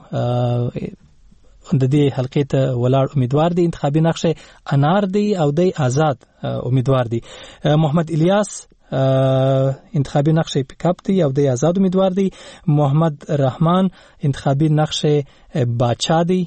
د دې حلقې ته ولاړ امیدوار دی، انتخابي نقشه انار دی او دی آزاد امیدوار دی. محمد الیاس انتخابي نقشه پیکاپ دی او د آزاد امیدوار دی. محمد رحمان انتخابي نقشه باچا دی،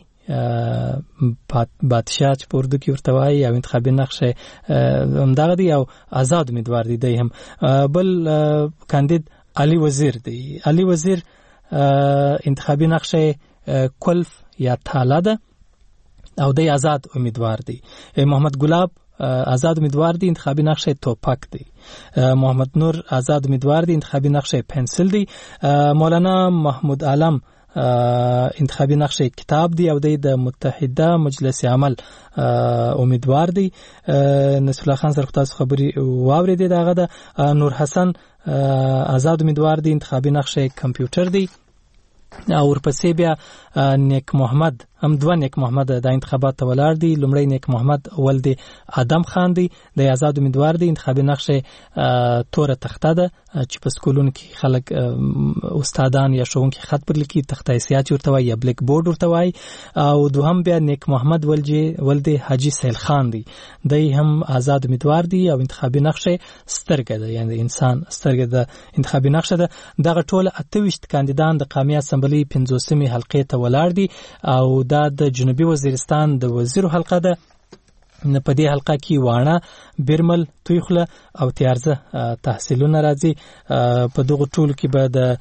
بادشاہ چې په اردو کې ورته وایي، او انتخابي نقشه همدغه دی او آزاد امیدوار دی. دی هم بل کاندید علي وزیر دی. علي وزیر انتخابي نقشه کلف یا تاله ده او دی آزاد امیدوار دی. محمد گلاب آزاد امیدوار دی، انتخابي نقشه توپک دی. محمد نور آزاد امیدوار دی، انتخابي نقشه پنسل دی. مولانا محمود عالم انتخابي نقشه کتاب دی او د متحده مجلس عمل امیدوار دی. نصر الله خان سره تاسو خبري واوري دی. دغه د نور حسن آزاد امیدوار دی، انتخابي نقشه کمپیوټر دی. او ورپسې بیا نیک محمد، هم دوه نیک محمد د انتخابات ولاړ دي. لومړی نیک محمد ولد ادم خان دی، د آزاد امیدوار دی، انتخابي نقشه تور تخته ده چې په سکولونو کې خلک استادان یا ښوونکي خط پر لیکي، تخته سیاج ورته وایي یا بلیک بورډ ورته وایي. او دوهم بیا نیک محمد ولد حاجی سهیل خان دی، دی هم آزاد امیدوار دی او انتخابي نقشه سترګه ده، یعنی انسان سترګه ده انتخابي نقشه ده. دغه ټول 28 کاندیدان د قومي اسمبلی 15 حلقې ته ولاړ دي او دا د جنوبي وزیرستان د وزیرو حلقه ده. په دې حلقه کې وانه، بیرمل، تویخله او تیارزه تحصیلونه راځي. په دغه ټولو کې به د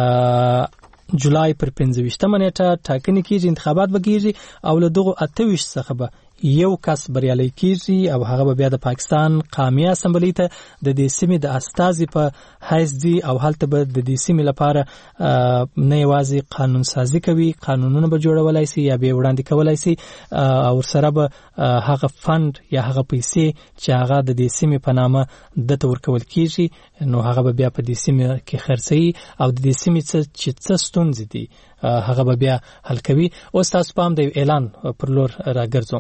جولای پر 15 نیټه ټاکنې کېږي، انتخابات به کېږي او له دغه 28 څخه به یو کس بریالی کیږي او هغه بیا د پاکستان قومي اسمبلی ته د دې سیمې د استازي په حیث دی او هلته به د دې سیمې لپاره نه یوازې قانون سازي کوي، قانونونه به جوړولای شي یا به وړاندې کولای شي او سره به هغه فند یا هغه پیسې چې هغه د دې سیمې په نامه د تور کول کیږي نو هغه به بیا په دې سیمې کې خرڅي او د دې سیمې چې څه ستونزې دي هغه به بیا حل کوي. اوس تاسو پام د اعلان پر لور راګرځوم.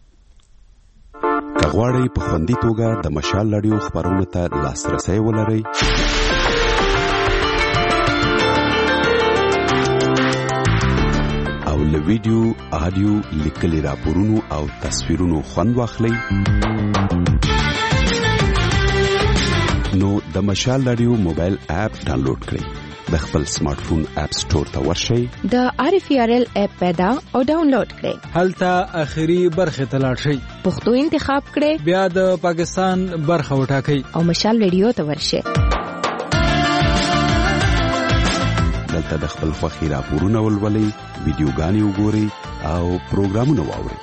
کغواړی په خوندي توګه د مشال رادیو خبرونو ته لاسرسي ولرئ او له ویډیو، آډیو، لیکلي راپورونو او تصویرونو خوند واخلئ نو د مشال رادیو موبایل اپ ډاونلوډ کړئ. د خپل سمارټ فون اپ سٹور ته ورشئ، د RFRL اپ پیدا او ډاونلوډ کړئ. هلته اخري برخه ته لاړ شئ، پښتو انتخاب کړئ، بیا د پاکستان برخه وټاکئ او مشال رادیو ته ورشئ. دلته د خپل خوښي راپورونه ولولئ، ویډیوګانې وګورئ او پروګرامونه واورئ.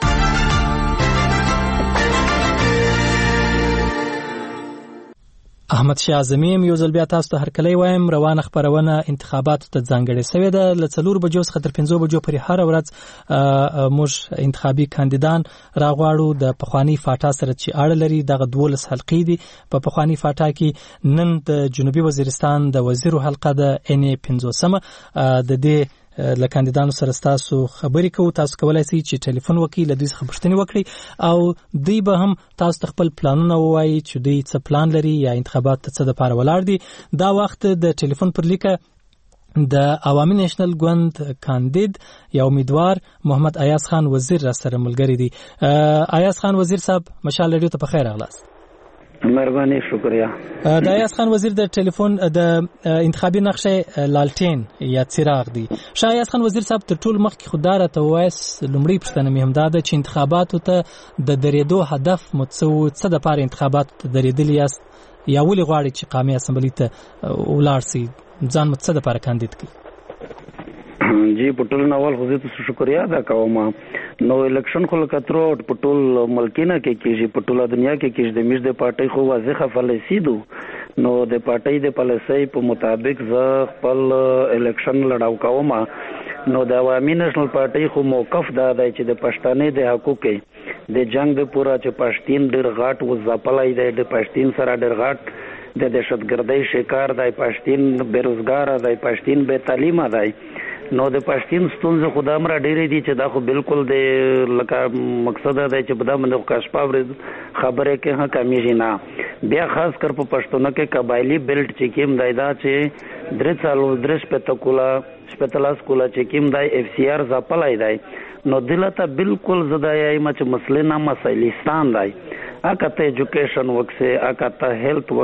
احمد شاه اعظمي یو ځل بیا تاسو ته هرکلی وایم. روانه خبرونه انتخاباتو ته ځانګړې شوې ده. له 4 بجو څخه تر 5 بجو پورې هر ورځ موږ انتخابي کاندیدان راغواړو. د پخوانی فاټا سره چې اړه لري دغه 12 حلقې دي. په پخوانی فاټا کې نن د جنوبي وزیرستان د وزیرو حلقه د NA 15 د دې له کاندیدانو سره تاسو خبرې کوو. تاسو کولای شئ چې ټلیفون وکړئ، له دوی څخه پوښتنې وکړئ او دوی به هم تاسو خپل پلانونه ووایي چې دوی څه پلان لري یا انتخابات ته څه لپاره ولاړ دي. دا وخت د ټلیفون پر لیکه د عوامي نېشنل ګوند کاندید یا امیدوار محمد ایاز خان وزیر را سره ملګری دی. ایاز خان وزیر صاحب، مشال رادیو ته په خیر راغلاست. مهرباني شکریہ. د ایاز خان وزیر د ټلیفون د انتخابي نقشه لالټین یا څراغ دی. شاه ایاز خان وزیر صاحب تر ټول مخکې خدای ته وایس لومړی پښتنه مهم ده چې انتخاباتو ته د درېدو هدف څه د پاره انتخاباتو ته درېدلی یاست یا ولې غواړي چې قومي اسمبلی ته ولاړ سي ځان مت څه د پاره کاندید کړي؟ جی پټول نوال خو زه شکریا ادا کوم. نو الیکشن خو لکه تر پټول ملکینه کې کیږي پټول دنیا کې کیږي د میش د پارټي خو واضحه پالیسی دو. نو د پارټي د پالیسی په مطابق زه خپل الیکشن لړاو کوم. نو د عوامي نېشنل پارټي خو موقف دا دی چې د پښتنې د حقوقو د جنگ د پورا چې پښتين ډېر غاټ وځپلای دی د پښتين سره ډېر غاټ د دهشتګردۍ شکار دی پښتين بیروزګار دی پښتين بے تعلیمه دی. نو د پښتين ستونزه خدام را ډېرې دي چې دا خو بالکل د لکه مقصد دی چې په دا باندې کاشپاور خبره کې ها کمیږي نه. بیا خاص کر په پښتون کې قبایلی بیلټ چې کیم دایدا چې درې سالو درش په تکولا سپیتلاس کولا چې کیم دای اف سی آر زپلای دی. نو دلته بالکل زدایم چې مسلې نه مسایلستان دی. اکته ایجوکیشن وکسه اکته هیلث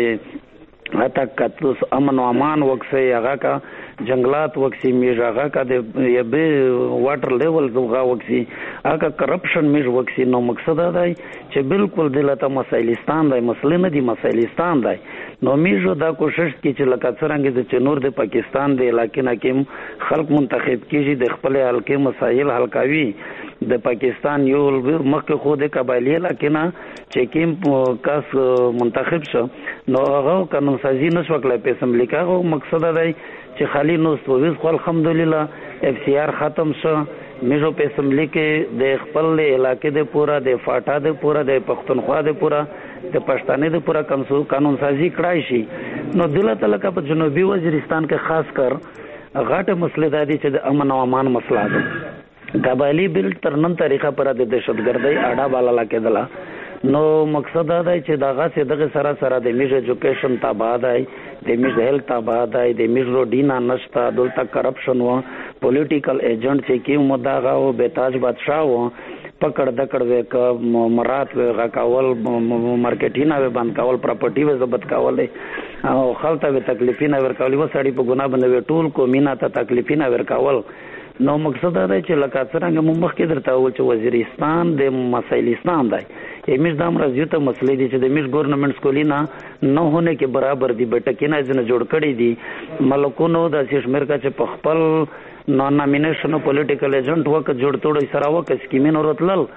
وکسه اته کتوس امن و امان وکسه هغه کا جنگلات وکسی میج هغه کا د یبه واټر لیول زوغه وکسی هغه کرپشن میج وکسی. نو مقصد دا دی چې بالکل دلته مسایلستان دی مسلې نه دی مسایلستان دی. نو میجو دا کوشش کی چې لکه څنګه د چنور د پاکستان د علاقې نه کې خلق منتخب کیږي د خپل حلقې مسایل حل کوي. د پاکستان یو مخکې خو د قبایلی علاقې نه چې کیم کس منتخب شو نو هغه قانون سازی نشو کولای په اسمبلی کې. مقصد دا دی چې خالی نو سوویز خو الحمدلله اف سی آر ختم شو. میجو په اسمبلی کې د خپل علاقې د پورا د فاټا د پورا د پښتونخوا د پورا د پښتانه د پورا قانون سازی کړای شي. نو دلته لکه په جنوبي وزیرستان کې خاص کر غاټه مسله د دې چې د امن او امان مسله ده. قبایلی بیل تر نن طریقه پر د دهشتګردۍ اډا بالا کېدله. نو مقصد دا دی چې دغه سره سره د میج ایجوکیشن تابع دی د میج هیلث تابع دی د میج روډینا نشته دلته کرپشن و پولیټیکل ایجنټ چې کی مداغه او بیتاج بادشاہ و پکړ دکړ وک مرات و غاول مارکیټینا و بند کول پراپرټي و ضبط کول او خلطه و تکلیفینا ورکول و سړی په ګناه باندې ټول کو مینا ته تکلیفینا ورکول. نو مقصد دا دی چې لکه څنګه موږ مخکې درته وویل چې وزیرستان د مسایلستان دی. امیش دام راځي ته مسلې دي چې د میش ګورنمنت سکولینا نه هونه کې برابر دي بټکینه ځنه جوړ کړي دي ملکونو د شمیر کا چې په خپل نون نامینیشن پولیټیکل ایجنټ وک جوړ توړي سره وک سکیمین ورتلل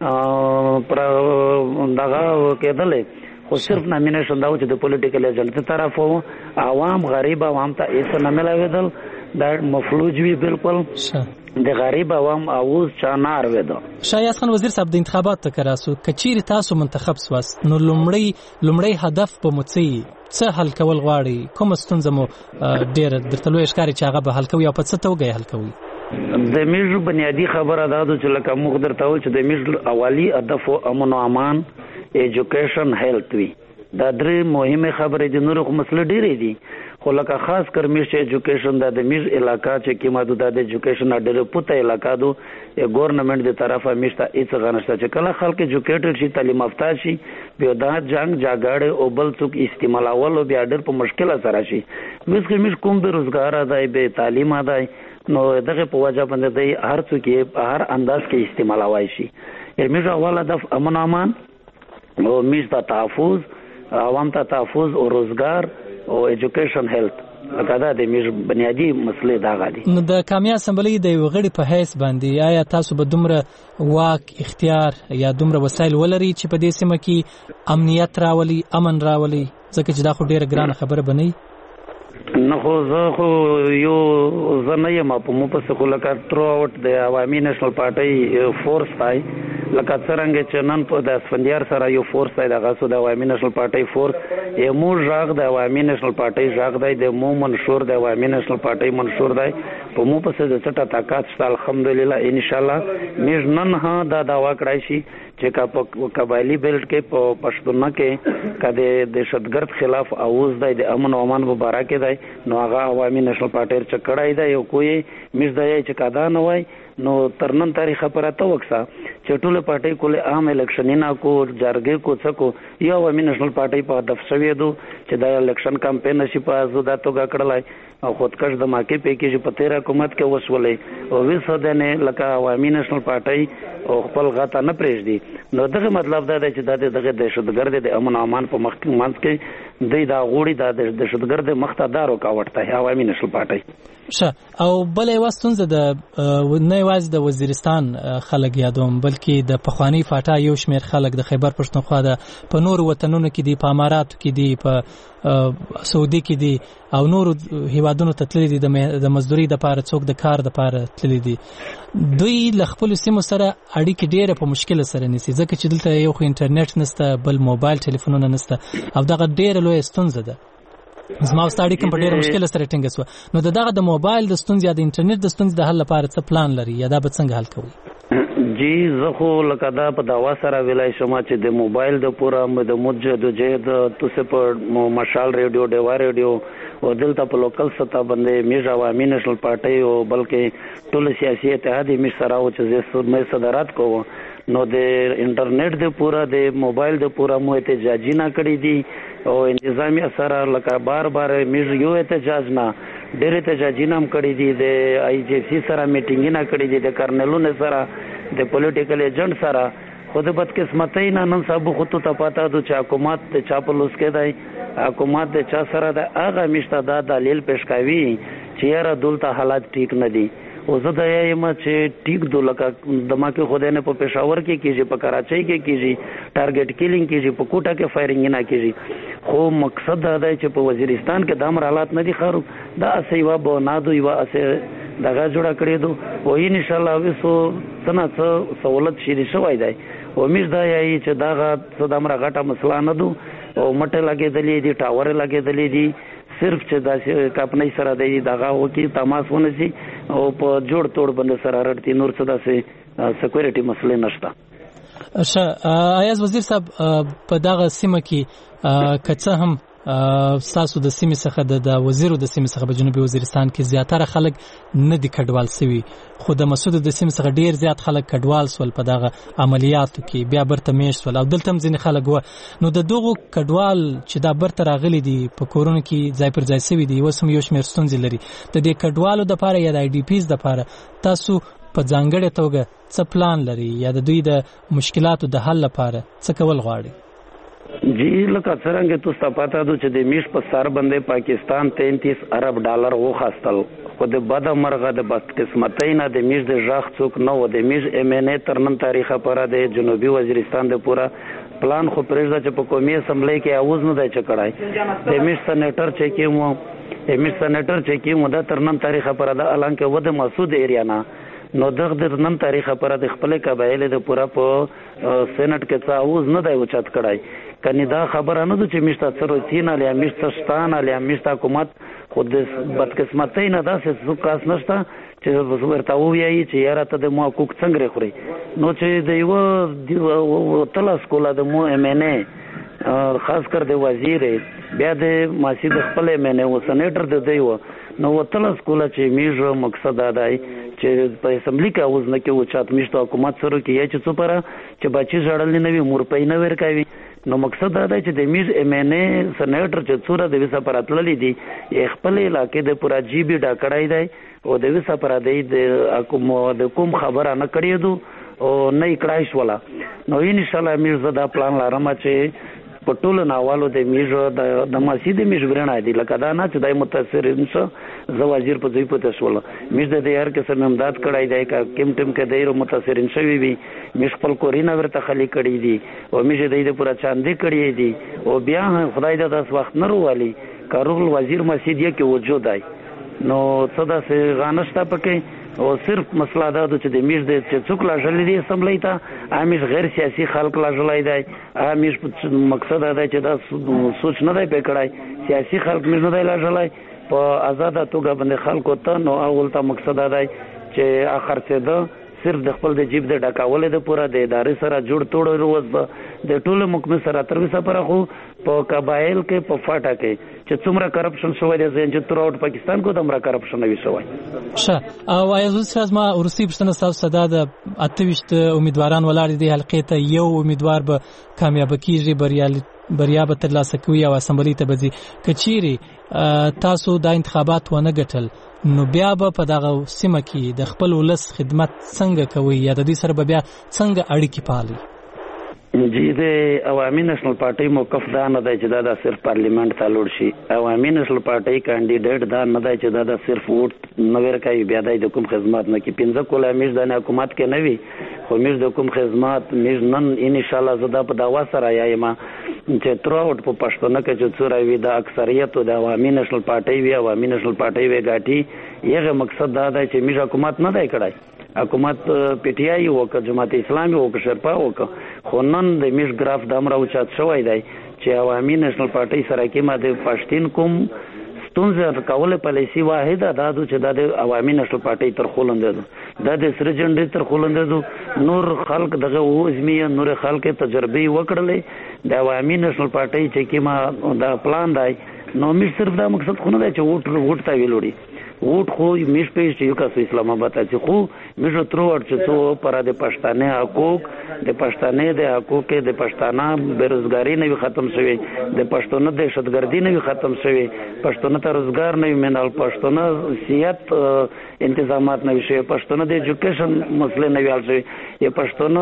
پر دغه کېدلې خو صرف نامینیشن دا چې د پولیټیکل ایجنټ طرف عوام غریب عوام ته هیڅ نه ملاویدل دا مفلوج وی بالکل د غریب عوام اوز چانار ودا. شاه ایاز خان وزیر صاحب د انتخابات تکراسو کچیر تاسو منتخب سواس نو لومړی هدف په مڅي څه حل کول غواړي کوم ستونزه مو ډیر درته لوي ښکاری چې هغه به حل کوي او په څه توګه حل کوي؟ د میژ بنیادی خبره دا ده چې لکه موږ درته وایو چې د میژ اولی هدف امن او امان ایجوکیشن هیلث وی. دا درې مهمه خبرې دي. نور کوم مسله ډېرې دي خو لکه خاص کر میش ایجوکیشن د میش علاقہ چې کی ماده د ایجوکیشن ډېر پته علاقہ دو ګورنمنت د طرفه میشته هیڅ غنښت چې کله خلک ایجوکیټډ شي تعلیم یافته شي بیا دا جنگ جاګړې او بل څوک استعمالول او بیا ډېر په مشکل سره شي. میش کوم به روزګار دی به تعلیم دی نو دغه په وجه باندې دی هر څوک په هر انداز کې استعمالوي شي. میش اول هدف امن امان او میش ته تحفظ عوام ته تحفظ او روزګار او ایجوکیشن هیلث لکه د میژ بنیادی مسلې دا غالي. نو د قومي اسمبلی د یو غړي په حیث باندې آیا تاسو به دومره واک اختیار یا دومره وسایل ولري چې په دې سیمه کې امنیت راولي امن راولي ځکه چې دا خو ډیره ګرانه خبره بنئ؟ نه خو زه خو یو زه نه یم په مو پسې خو لکه ترو آوټ د عوامي نیشنل پارټۍ فورس دی لکه څرنګه چې نن په د اسفندیار سره یو فورس دی دغه سو د عوامي نیشنل پارټۍ فورس مو ژغ د عوامي نېشنل پارټۍ ژغ دی د مو منشور د عوامي نېشنل پارټۍ منشور دی په مو پسې د څټه طاقت شته الحمدلله ان شاء الله موږ نن ها دا داوا کړای شي چې په قبایلی بیلټ کې په پښتون کې کده د دهشتګرد خلاف اوز دی د امن او امان مبارک دی نو هغه عوامي نېشنل پارټۍ چې کړای دی یو کوی موږ د چې کادا نه وای نو ترنن تاریخ پراته وکسا چې ټول پارټۍ کوله عام الیکشنینا کو جرګې کو څکو یو عوامي نېشنل پارټۍ په هدف شوی دو چې د الیکشن کمپاین شي په زودا توګه کړلای او خودکش د ماکې پیکیج په 13 حکومت کې وسولې او وسدنه لکه عوامي نېشنل پارټۍ او خپل غاټه نه پرېږدي نو دغه مطلب دا دی چې دغه دهشتګرد د امن امان په مخ کې دا غوړي د دهشتګرد مختدار او کاوټه عوامي نېشنل پارټۍ او بل یو ستونزه د نه یوازې د وزیرستان خلک یادوم بلکې د پخوانی فاټا یو شمیر خلک د خیبر پښتونخوا د په نور وطنونو کې دي په اماراتو کې دي په سعودي کې دي او نور هیوادونو ته تللي دي د مزدوري د پاره څوک د کار د پاره تللي دي دوی له خپل سیمو سره اړیکې ډېره په مشکل سره نیسي ځکه چې دلته یو خو انټرنیټ نشته بل موبایل ټلیفونونه نشته او دغه ډېره لویه ستونزه ده زما واستاړي کوم په ډېر مشکل سره ټینګ شو نو دغه د موبایل د ستونزې یا د انټرنیټ د ستونزې د حل لپاره څه پلان لري یا دا به څنګه حل کوي جی زه خو لکه دا په داوا سره ویلای شم چې د موبایل د پورا د مجدد توسه په مشال ریډیو ډیوا ریډیو او دلته په لوکل سطح باندې میژ عوامي نېشنل پارټۍ او بلکې ټول سیاسي اتحاد می سره او چې زه صدارت کوم نو د انټرنیټ د پورا د موبایل د پورا مو احتجاجی نه کړی دي او انتظامی اثر لکه بار میژ یو احتجاج نه ډېر احتجاجی نام کړی دي د آی جی سی سره میټینګ نه کړی دي د کرنلونو سره د پولیټیکل ایجنټ سره خود بدقسمتۍ نه نن صاحب خو ته پاته د حکومت ته چاپلوس کې دی حکومت د چا سره د هغه مشته دا دلیل پیش کوي چې را دلته حالات ټیک نه دي او زه دا یم چې ټیک دلته د ما کې خدای نه په پېښور کې کیږي په کراچۍ کې کیږي ټارګټ کیلینګ کیږي په کوټه کې فایرینګ نه کیږي خو مقصد دا دی چې په وزیرستان کې د امر حالات نه دي خارو دا سیوا بنادو یو اسه دغه جوړه کړی دو او ان شاء الله وسو څنګه سہولت شي شوی دی امید دا یی چې دا د امر غټه مسله نه دو او مټه لګېدلې دي ټاور لګېدلې دي صرف چې دا کاپنۍ سره دی دغه وکی تماس ونسي او په جوړ توړ باندې سره رټي نور څه داسې سکیورټي مسلې نشته ایاز وزیر صاحب په دغه سیمه کې کڅه هم ساسو د سیمې څخه د وزیرو د سیمې څخه په جنوبي وزیرستان کې زیاتره خلک نه دي کډوال سوي خو د مسعود د سیمې څخه ډیر زیات خلک کډوال سول په دغه عملیاتو کې بیا برته میش سول او دلته هم ځینې خلک و نو د دغو کډوال چې دا برته راغلي دي په کورونو کې ځای پر ځای سوي دي اوس هم یو شمېر ستونزې لري د دې کډوالو دپاره یا د آی ډي پیز دپاره تاسو په ځانګړې توګه څه پلان لري یا د دوی د مشکلاتو د حل لپاره څه کول غواړي جی لکه څنګه تاسو پاته دو چې د میش په سر باندې پاکستان 33 ارب ډالر وخاستل خو د بد مرغه د بدقسمتۍ نه د میش د ژغ څوک نه و د میش ام ان ای ترنن تاریخه پر د جنوبي وزیرستان د پورا پلان خو پرېږده چې په قومي اسمبلی کې اوز نه دی چکړای د میش سېنیټر چې کې مو د ترنن تاریخه پر د اعلان کې و د مسعود ایریا نه نو دغه د نن تاریخ پر د خپل قبایل د پورا په سېنات کې څاوز نه دی وچت کړای کني دا خبره نه ده چې مشته څروتین علی مشته شتان علی مشته حکومت خود بدقسمتۍ نه داسې څوک کاس نشته چې ورته وایي چې یاره ته د مو حقوق څنګه خوري نو چې د یو تلاس کوله د مو ام ان ای خاص کر د وزیر بیا د ماسي د خپل ام ان ای او سېنیټر د دی نو تلاس کوله چې میژه مقصد دا دی چې په اسمبلی کې اوس نه کې وچات مشته حکومت سره کې یا چې څو پر چې بچي ژړل نه وي مور پې نه ورکوي نو مقصد دا دی چې د میز ام ان ای سېنیټر چې څوره د وسه پر اتللی دي خپل علاقې د پورا جی بي ډا کړای دی او د وسه پر د کوم خبره نه کړی دو او نه کړای شولا نو ان شاء الله میز دا پلان لرم چې پټول ناوالو د میژو د مسجد میژورنه دي لکه دا نه چې دای متاثرین څه زو وزیر په ځای په تاسو میژ د یار کې سم امداد کړای دی کا کم ټیم کې دایره متاثرین شوی وي میژ خپل کورینا ورته خلی کړی دي او میژ د دې پورا چاندې کړی دي او بیا خدای د داس وخت نه وروالي کارول وزیر مسجد کې وجود دی نو څه د غانشته پکې او صرف مسله دا چې د میش د څوک لا ژلې دي اسمبلی ته همیش غیر سیاسي خلک لا ژلای دی همیش مقصد دا چې دا سوچ نه دی پکړای سیاسي خلک میش نه دی لا ژلای په آزاد توګه باندې خلکو ته نو اول ته مقصد دا دی چې اخر څه ده صرف د خپل د جیب د ډکاولې د پوره د ادارې سره جوړ توړ روز به د ټولو محکمې سره تر وسه پر خو په قبایل کې په فاټا کې چې څومره کرپشن شوی دی چې تر اوټ پاکستان کو دمره کرپشن وی شوی ښه او ایزوس ما ورستی پښتنه تاسو صدا د 28 امیدواران ولاړ دي حلقې ته یو امیدوار به کامیاب کیږي بریا به ترلاسه کوي او اسمبلی ته بځي کچيري تاسو د انتخابات ونه ګټل نو بیا به په دغه سیمه کې د خپل ولس خدمت څنګه کوي یا د دې سره بیا څنګه اړیکې پالي جی د عوامي نېشنل پارټي موقف دا نه دی چې دا صرف پارلیمنت ته لوړ شي عوامي نېشنل پارټي کاندیدټ دا نه دی چې دا صرف ووټ نه ورکوي بیا د کوم خدمات نه کې 15 کوله میش د حکومت کې نه وي خو میش د کوم خدمات میش نن ان شاء الله زدا په داوا سره یایم چې تر اوټ په پښتون کې چې څوره وي د اکثریت د عوامي نېشنل پارټي وي عوامي نېشنل پارټي وي غاټي یغه مقصد دا دی چې میش حکومت نه دی کړای حکومت پی ټی آی او جماعت اسلامي او شرپا او خو نن د میش ګراف د امر او چات شوی دی چې عوامي نېشنل پارټي سره کې ماده پښتين کوم ستونزه کوله پالیسی واحده دا چې د عوامي نېشنل پارټي تر خولندې د سرجنډي تر خولندې نور خلق دغه وزمي نور خلق تجربه وکړلې د عوامي نېشنل پارټي چې کې ما دا پلان دی نو می صرف دا مقصد خو نه دی چې ووټ تا ویلوړي ووټ خو میش پېښ چې یو کس اسلام آباد ته خو میش تر چې څو پر د پښتانه حقوق د پښتانه د حقوق د پښتانه بیروزګاری نه ختم شوی د پښتون د دهشتګردي نه ختم شوی پښتون ته روزګار نه مینال پښتون صحت انتظامات نه شوی پښتون د ایجوکیشن مسله نه ویل شوی یا پښتون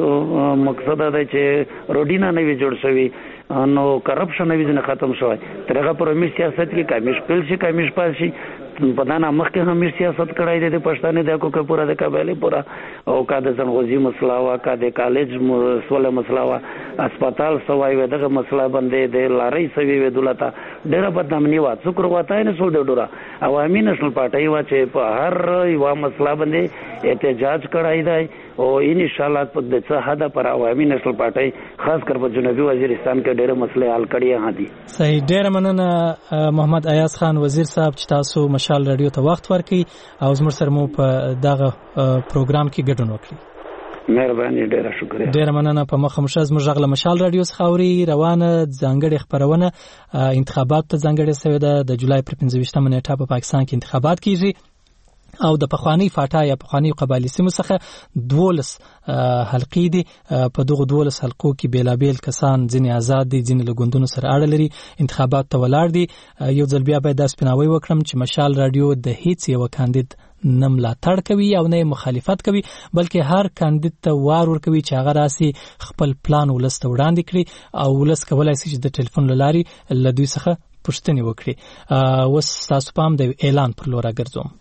مقصد دا چې روډینا نه جوړ شوی نو کرپشن نه ختم شوی ترغه پر می سیاست کې کمیش پل شي کمیش پال شي په دانه مخکې هم سیاست کړای دی د پښتانه د حقوق پورا د قبایل پورا او کا د زنغوزي مسله وا کا د کالج مسله مسله وا هسپتال سوای و دغه مسله باندې د لاري سوي و دولت ډیره بدنامي وا څوک وروته نه سول ډورا عوامي نېشنل پارټي وا چې په هر یو مسله باندې احتجاج کړای دی او ان شاء الله په د څه حد پر عوامي نېشنل پارټي خاص کر په جنوبي وزیرستان کې ډیره مسله حل کړی هدي صحیح ډیره مننه محمد ایاز خان وزیر صاحب چې تاسو مشال رادیو ته وخت ورکړي او زموږ سره مو په دغه پروګرام کې ګډون وکړي مهرباني ډیره شکریہ ډیره مننه په مخه مشز مجغله مشال رادیو څخه اوري روانه ځانګړي خبرونه انتخابات ته ځانګړي سوي ده د جولای پر 15 نیټه په پاکستان کې انتخابات کیږي او د پخوانی فاټا یا پخوانی قبایلی سیمو څخه 12 حلقې دي په دغه 12 حلقو کې بیلابیل کسان ځینې آزاد دي ځینې له ګوندونو سره اړه لري انتخابات ته ولاړ دي یو ځل بیا باید د سپیناوي وکړم چې مشال رادیو د هیڅ یو کاندید نه ملاتړ کوي او نه مخالفت کوي بلکې هر کاندید ته وار ورکوي چې هغه راسي خپل پلان ولست وړاندې کړي او ولست کولای شي چې د ټلیفون لاري له دوی څخه پوښتنه وکړي وس تاسو پام د اعلان پر لور راګرځوم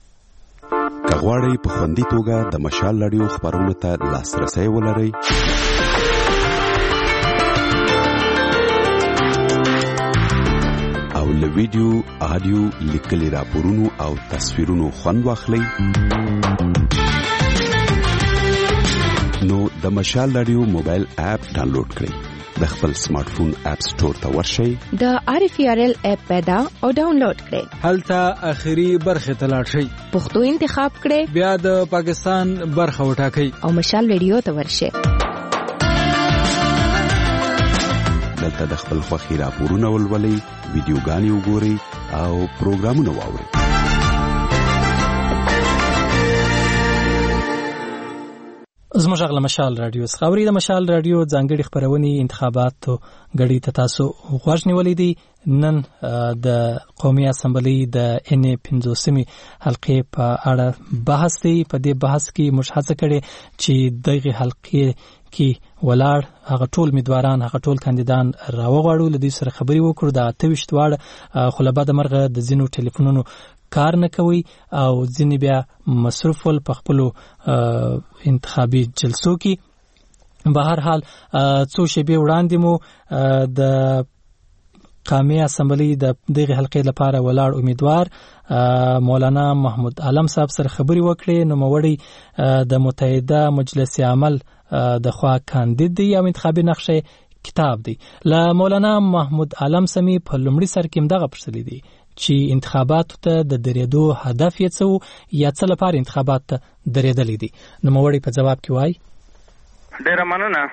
کغواړی په خوندي توګه د مشال رادیو خبرونه ته لاسرسي ولرئ او له ویډیو آډیو لیکلي راپورونو او تصویرونو خوند واخلئ نو د مشال رادیو موبایل اپ ډاونلوډ کړئ د خپل سمارټ فون اپ سٹور ته ورشئ د RFRL اپ پیدا او ډاونلوډ کړئ هلته اخیری برخه ته لاړ شئ پښتو انتخاب کړئ بیا د پاکستان برخه وټاکئ او مشال رادیو ته ورشئ دلته د خپل خوښي راپورونه ولولئ ویډیوګانې وګورئ او پروګرامونه واورئ زموږ غل مشال رادیو څخه اوري د مشال رادیو ځانګړي خبرونه انتخاباتو غړي ته تاسو غوښ نیولې دي نن د قومي اسمبلی د ان 15 حلقې په اړه بحث دی په دې بحث کې مشخصه کړي چې دغه حلقې کې ولاړ هغه ټول امیدواران هغه ټول کاندیدان راوغواړو لدې سره خبري وکړو د 28 واړه خلبا د مرغه د زینو ټلیفونونو کار نه کوي او ځینې بیا مصروف ول په خپل انتخابي جلسو کې به هر حال څو شیبې وړاندې مو د قومي اسمبلی د دغه حلقې لپاره ولاړ امیدوار مولانا محمود عالم صاحب سره خبري وکړي. نو موړي د متحده مجلس عمل د خوا کاندید دی او انتخابي نقشه کتاب دی. له مولانا محمود عالم سمي په لومړي سر کې دغه پرسلی دی چې انتخاباتو ته د درېدو هدف یې څه یا څه لپاره انتخابات ته درېدلې دي. نو موړي په جواب کې وایي ډېره مننه.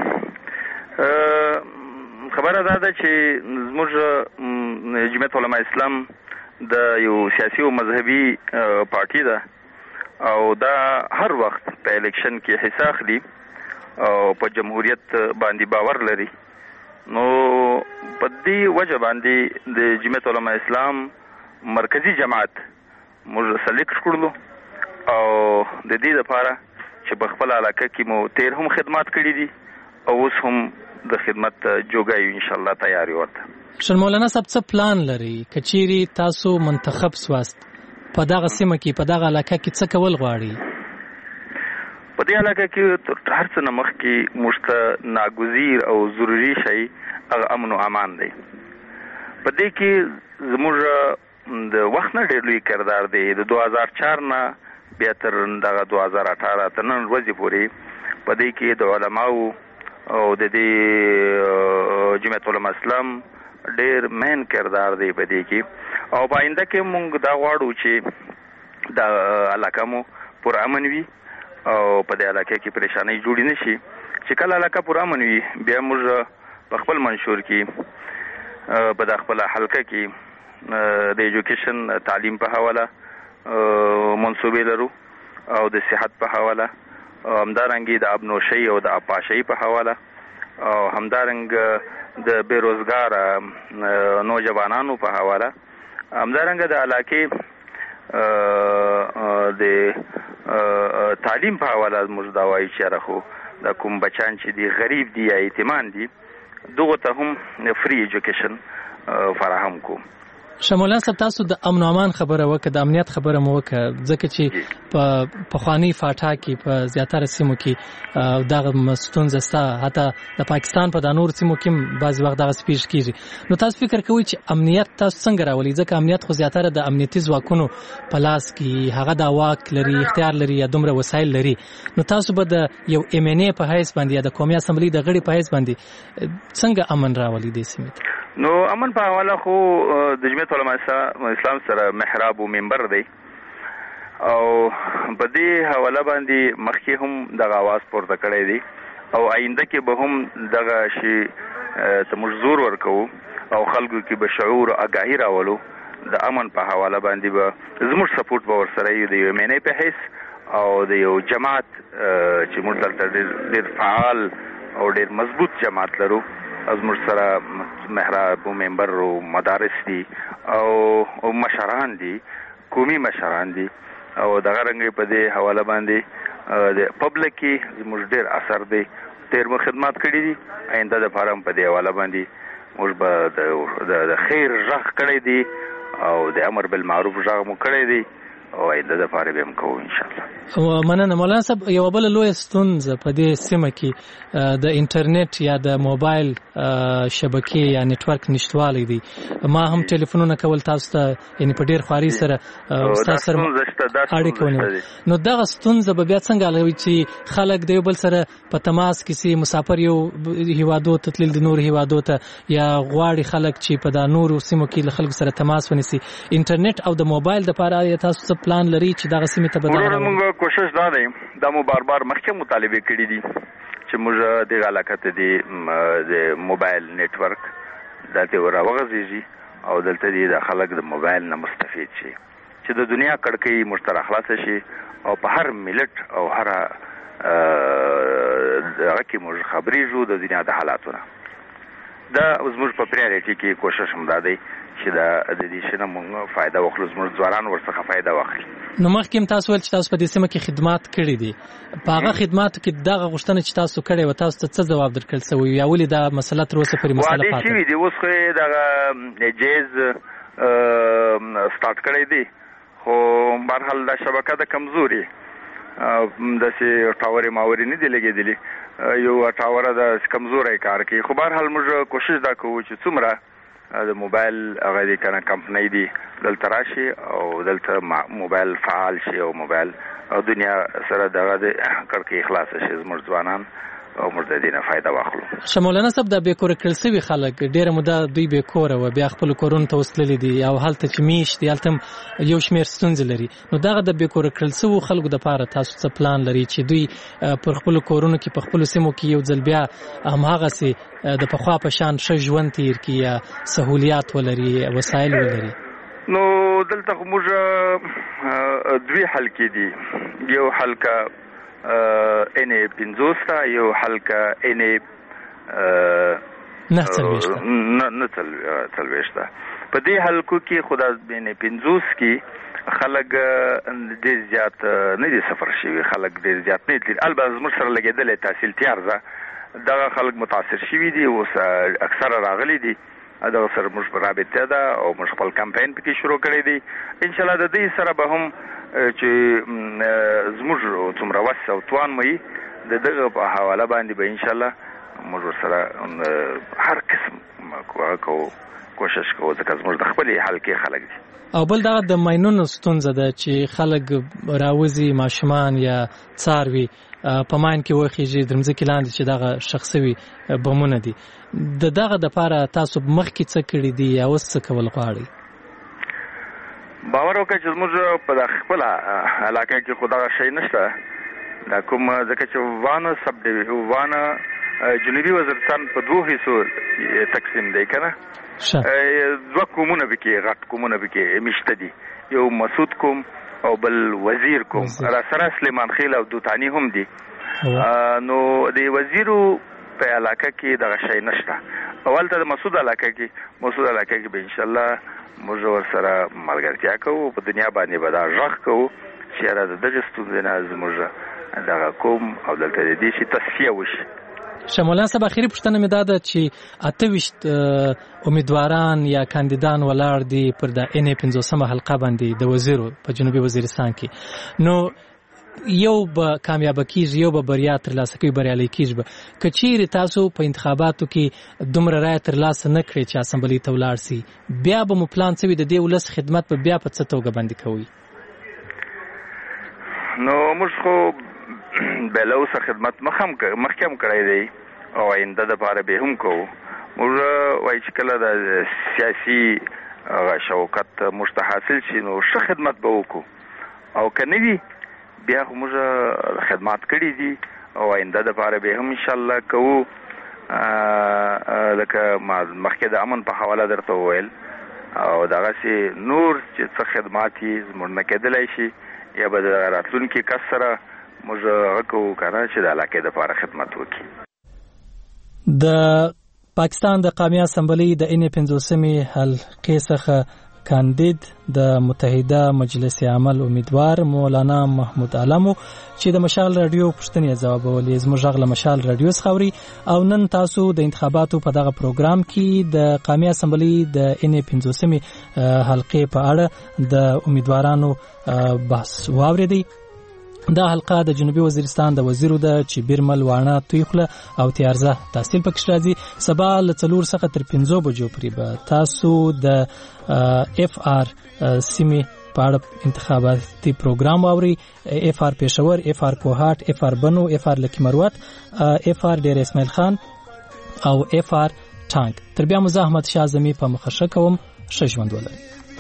خبره ده چې زموږ جمعیت علماء اسلام د یو سیاسي او مذهبي پارټي ده او دا هر وخت په الیکشن کې حصہ اخلي او په جمهوریت باندې باور لري. نو په دې وجه باندې د جمعیت علماء اسلام مرکزی جماعت موږ سلیکټ کړلو او د دې لپاره چې په خپل علاقه کې مو تیر هم خدمات کړي دي او اوس هم د خدمت جوګایو ان شاء الله تیاری ورته. شر مولانا صاحب څه پلان لري کچيري تاسو منتخب سواست په دغه سیمه کې په دغه علاقه کې څه کول غواړي؟ په دې علاقه کې هر څه نمخ کې مشته ناګزیر او ضروری شي هغه امن او امان دی. په دې کې زموږ د وخت نه ډېر لوی کردار دی. د 2004 نه بیا تر دغه 2018 تر نن ورځې پورې په دې کې د علماو او د دې جمعیت علماء اسلام ډېر مین کردار دی په دې کې او په آینده کې موږ دا غواړو چې د علاقه مو پر امن وي او په دې علاقه کې پریشانی جوړی نشي. چې کله علاقه پر امن وي بیا موږ په خپل منشور کې په خپل حلقه کې د ایجوکیشن تعلیم په حواله منصوبې لرو او د صحت په حواله همدارنګه د ابنوشي او د اپاشي په حواله او همدارنګه د بیروزګار نوجوانانو په حواله همدارنګه د علاقه د تعلیم په حواله موږ دا وایي چې راخو د کوم بچان چې دی غریب دی یا یتیمان دي دغه ته هم فری ایجوکیشن فراهم کو. شمولان صاحب تاسو د امن او امان خبره وکړه، د امنیت خبره مو وکړه، ځکه چې په پخوانی فاټا کې په زیاتره سیمو کې دغه مستونزه ستا، حتی د پاکستان په د نور سیمو کې بعض وخت دغه سپیش کیږي. نو تاسو فکر کوئ چې امنیت تاسو څنګه راولي؟ ځکه امنیت خو زیاتره د امنیتي ځواکونو په لاس کې، هغه د واک لري، اختیار لري یا دومره وسایل لري. نو تاسو به د یو MNA په حیث باندې یا د قومي اسمبلی د غړي په حیث باندې څنګه امن راولي د سیمې؟ نو امن په حواله خو د جمعیت علماء اسلام سره محراب او منبر دی او په دې حواله باندې مخکې هم دغه आवाज پورته کړی دی او آینده کې به هم دغه شی ته مزور ورکو او خلکو کې به شعور او آگاهی راولو. د امن په حواله باندې به زموږ سپورټ به ورسره یو د MNA په حیث او د یو جماعت چې موږ دلته ډېر فعال او ډېر مضبوط جماعت لرو. از موږ سره محراب او منبر او مدارس دي او مشران دي، قومي مشران دي او دغه رنګ په دې حواله باندې د پبلک کې موږ ډېر اثر دی، ډېر مو خدمات کړي دي. آینده د فارم په دې حواله باندې موږ به د خیر غږ کړی دی او د امر بالمعروف غږ مو کړی دی او آینده د فارم هم کوو ان شاء الله. مننه مولانا صاحب. یو بل لوی ستونزه په دې سیمه کې د انټرنیټ یا د موبایل شبکې یا نتورک نشټوالی دی. ما هم ټلیفونونه کول تاسو ته، یعنی په ډیر خواري سره تاسو سره اړیکه ونیول. نو دغه ستونزه به بیا څنګه لوي چې خلک د یو بل سره په تماس کې سي، مسافر یو هیوادو ته تلل د نور هیوادو ته، یا غواړي خلک چې په د نورو سیمو کې له خلکو سره تماس ونیسي. انټرنیټ او د موبایل لپاره تاسو پلان لري چې دغه سیمه ته بدل؟ موږ کوشش دا دی، دا مو بار مخکې مطالبه کړې دي چې موږ د علاقه ته د موبایل نتورک دلته راوغځيږي او دلته د خلک د موبایل نه مستفید شي، چې د دنیا کړکۍ مشترک خلاص شي او په هر ملت او هر دغه کې موږ خبرې جو د دنیا د حالاتونه. دا زموږ په پریارټي کې کوشش هم دا دی چې دا د دې شنه موږ فائدہ واخلو، زموږ ځوانان ورڅخه فائدہ واخلي. نو مخکې تاسو ول چې تاسو په دې سیمه کې خدمات کړې دي، په هغه خدماتو کې دغه غوښتنه چې تاسو کړې و تاسو ته څه ځواب درکړل شوی یا ولې دا مسله تر اوسه پورې مسله پاتې شوې دي؟ اوس خو دغه جیز سٹارټ کړی دی، خو بهرحال دا شبکه د کمزوري د سي ټاورې ماوري نه دی لګېدلی، یو ټاور د کمزوري کار کوي. خو بهرحال موږ کوشش دا کوو چې څومره د موبایل هغه د کنه کمپنۍ دی دلته راشي او دلته موبایل فعال شي او موبایل او دنیا سره دغه د کړکۍ خلاص شي زموږ ځوانان او موږ د دې نه فائدہ واخلو. شمولانه صاحب د بیکور کړل سوي خلک ډېر موده دوی بیکور او بیا خپل کورونو ته وسللي دي او هلته چې میش دي هلته یو شمیر ستونزې لري. نو دغه د بیکور کړل سوي خلکو د لپاره تاسو څه پلان لري چې دوی پر خپل کورونو کې په خپل سیمو کې یو ځل بیا هماغه سي د پخوا په شان ښه ژوند تیر کړي یا سہولیات ولري وسایل ولري؟ نو دلته موږ دوی حل کې دي. یو حلقه ان 50 تا یو حلقه ان نه څلويشت په دې حلقو کې خدا ان 50 کې خلک ډېر زیات نه دي سفر شوي، خلک ډېر زیات نه دي. البته زموږ سره لګېدل تحصیل تیار ده دغه خلک متاثر شوي دي اوس اکثره راغلي دي. دا سره موږ رابطه ده او موږ خپل کمپاین پکې شروع کړی دی. ان شاء الله د دې سره به هم چې زموږ څومره وس او توان مې د دغه په حواله باندې به ان شاء الله موږ سره هر قسم کوشش کوو ځکه زموږ د خپل حلقې خلک دي. او بل دغه د ماینونو ستونزه ده چې خلک راوځي ماشومان یا څاروي په ماین کې وخیږي د مځکې لاندې چې دغه شخصوي بمونه دي. دغه د لپاره تاسو مخکې څه کړي دي یا اوس څه کول غواړئ؟ باور وکړئ چې زموږ په خپل علاقه کې خو دغه شی نشته. دا کوم ځکه چې وانه سب ډیویژن وانه جنوبي وزیرستان په دوه حصو تقسیم دی کنه. دوه کومونه بکې غټ کومونه بکې مشته دي، یو مسعود کوم او بل وزیر کوم، را سره سلیمان خیل او دوتانی هم دي. نو د وزیرو په علاقه کې دغه شی نشته. اول ته د مسعود علاقه کې به ان شاء الله موږ ورسره ملګرتیا کوو، په دنیا باندې به دا غږ کوو چې را دغه ستونزې نه زموږ دغه کوم او دلته د دې شي تصفیه وشي. شمولان صاحب اخیری پوښتنه مې دا ده چې 28 امیدواران یا کاندیدان ولاړ دي پر د ان 50 حلقه باندې د وزیرو په جنوبي وزیرستان کې. نو یو به کامیاب کیږي، یو به بریا ترلاسه کوي، بریالي کیږي. که چیرې تاسو په انتخاباتو کې دومره رایه ترلاسه نه کړئ چې اسمبلی ته ولاړ سي، بیا به مو پلان څه وي د دې ولس خدمت به بیا په څه توګه باندې کوئ؟ نو موږ خو بلوسه خدمت مخکې هم کړی دی او آینده دپاره به هم کوو. موږ وایي چې کله د سیاسي شوکت موږ ته حاصل شي نو ښه خدمت به وکړو، او که نه وي بیا خو موږ خدمات کړي دي او آینده دپاره به هم انشاءالله کوو. لکه ما مخکې د امن په حواله درته وویل او دغسې نور چې څه خدمات یې زموږ نه کېدلی شي یا به د راتلونکي کس سره موږ هغه کوو که نه چې د علاقې دپاره خدمت وکړي. د پاکستان د قومي اسمبلی د ان 50 حلقې څخه کاندید د متحده مجلس عمل امیدوار مولانا محمود علمو چې د مشال رادیو پوښتنې ځوابولې زموږ غږ له مشال رادیو څخه اوري. او نن تاسو د انتخاباتو په دغه پروګرام کې د قومي اسمبلی د ان 50 حلقې په اړه د امیدوارانو بحث واوریدئ. دا حلقه د جنوبي وزیرستان د وزیرو د چې بیرمل واڼه تویخله او تیارزه تحصیل پکښ راځي. سبا له 4 څخه تر 5 بجو پورې به تاسو د اف آر سیمې په اړه انتخاباتي پروګرام واورئ. اف آر پېښور، اف آر کوهاټ، اف آر بنو، اف آر لکی مروت، اف آر ډیر اسماعیل خان او اف آر ټانک. تر بیا مو زه احمد شاه زمي په مخه کوم. ښه ژوند ولرئ.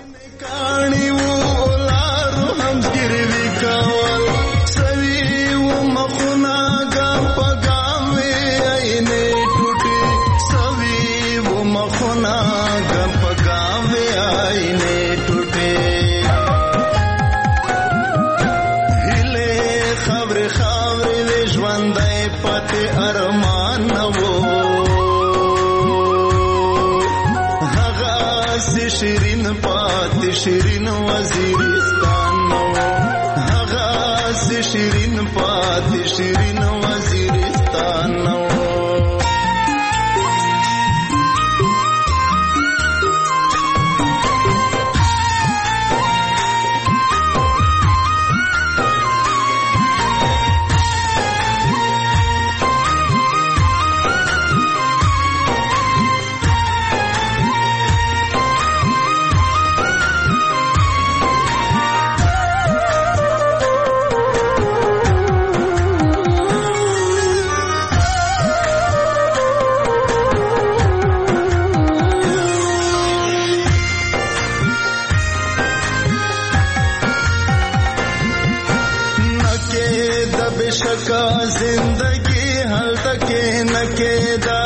شیرین وزیرستان نو هغه سي شیرین پات شیرین وزیرستان نو. बेशका जिंदगी हल तके न केदा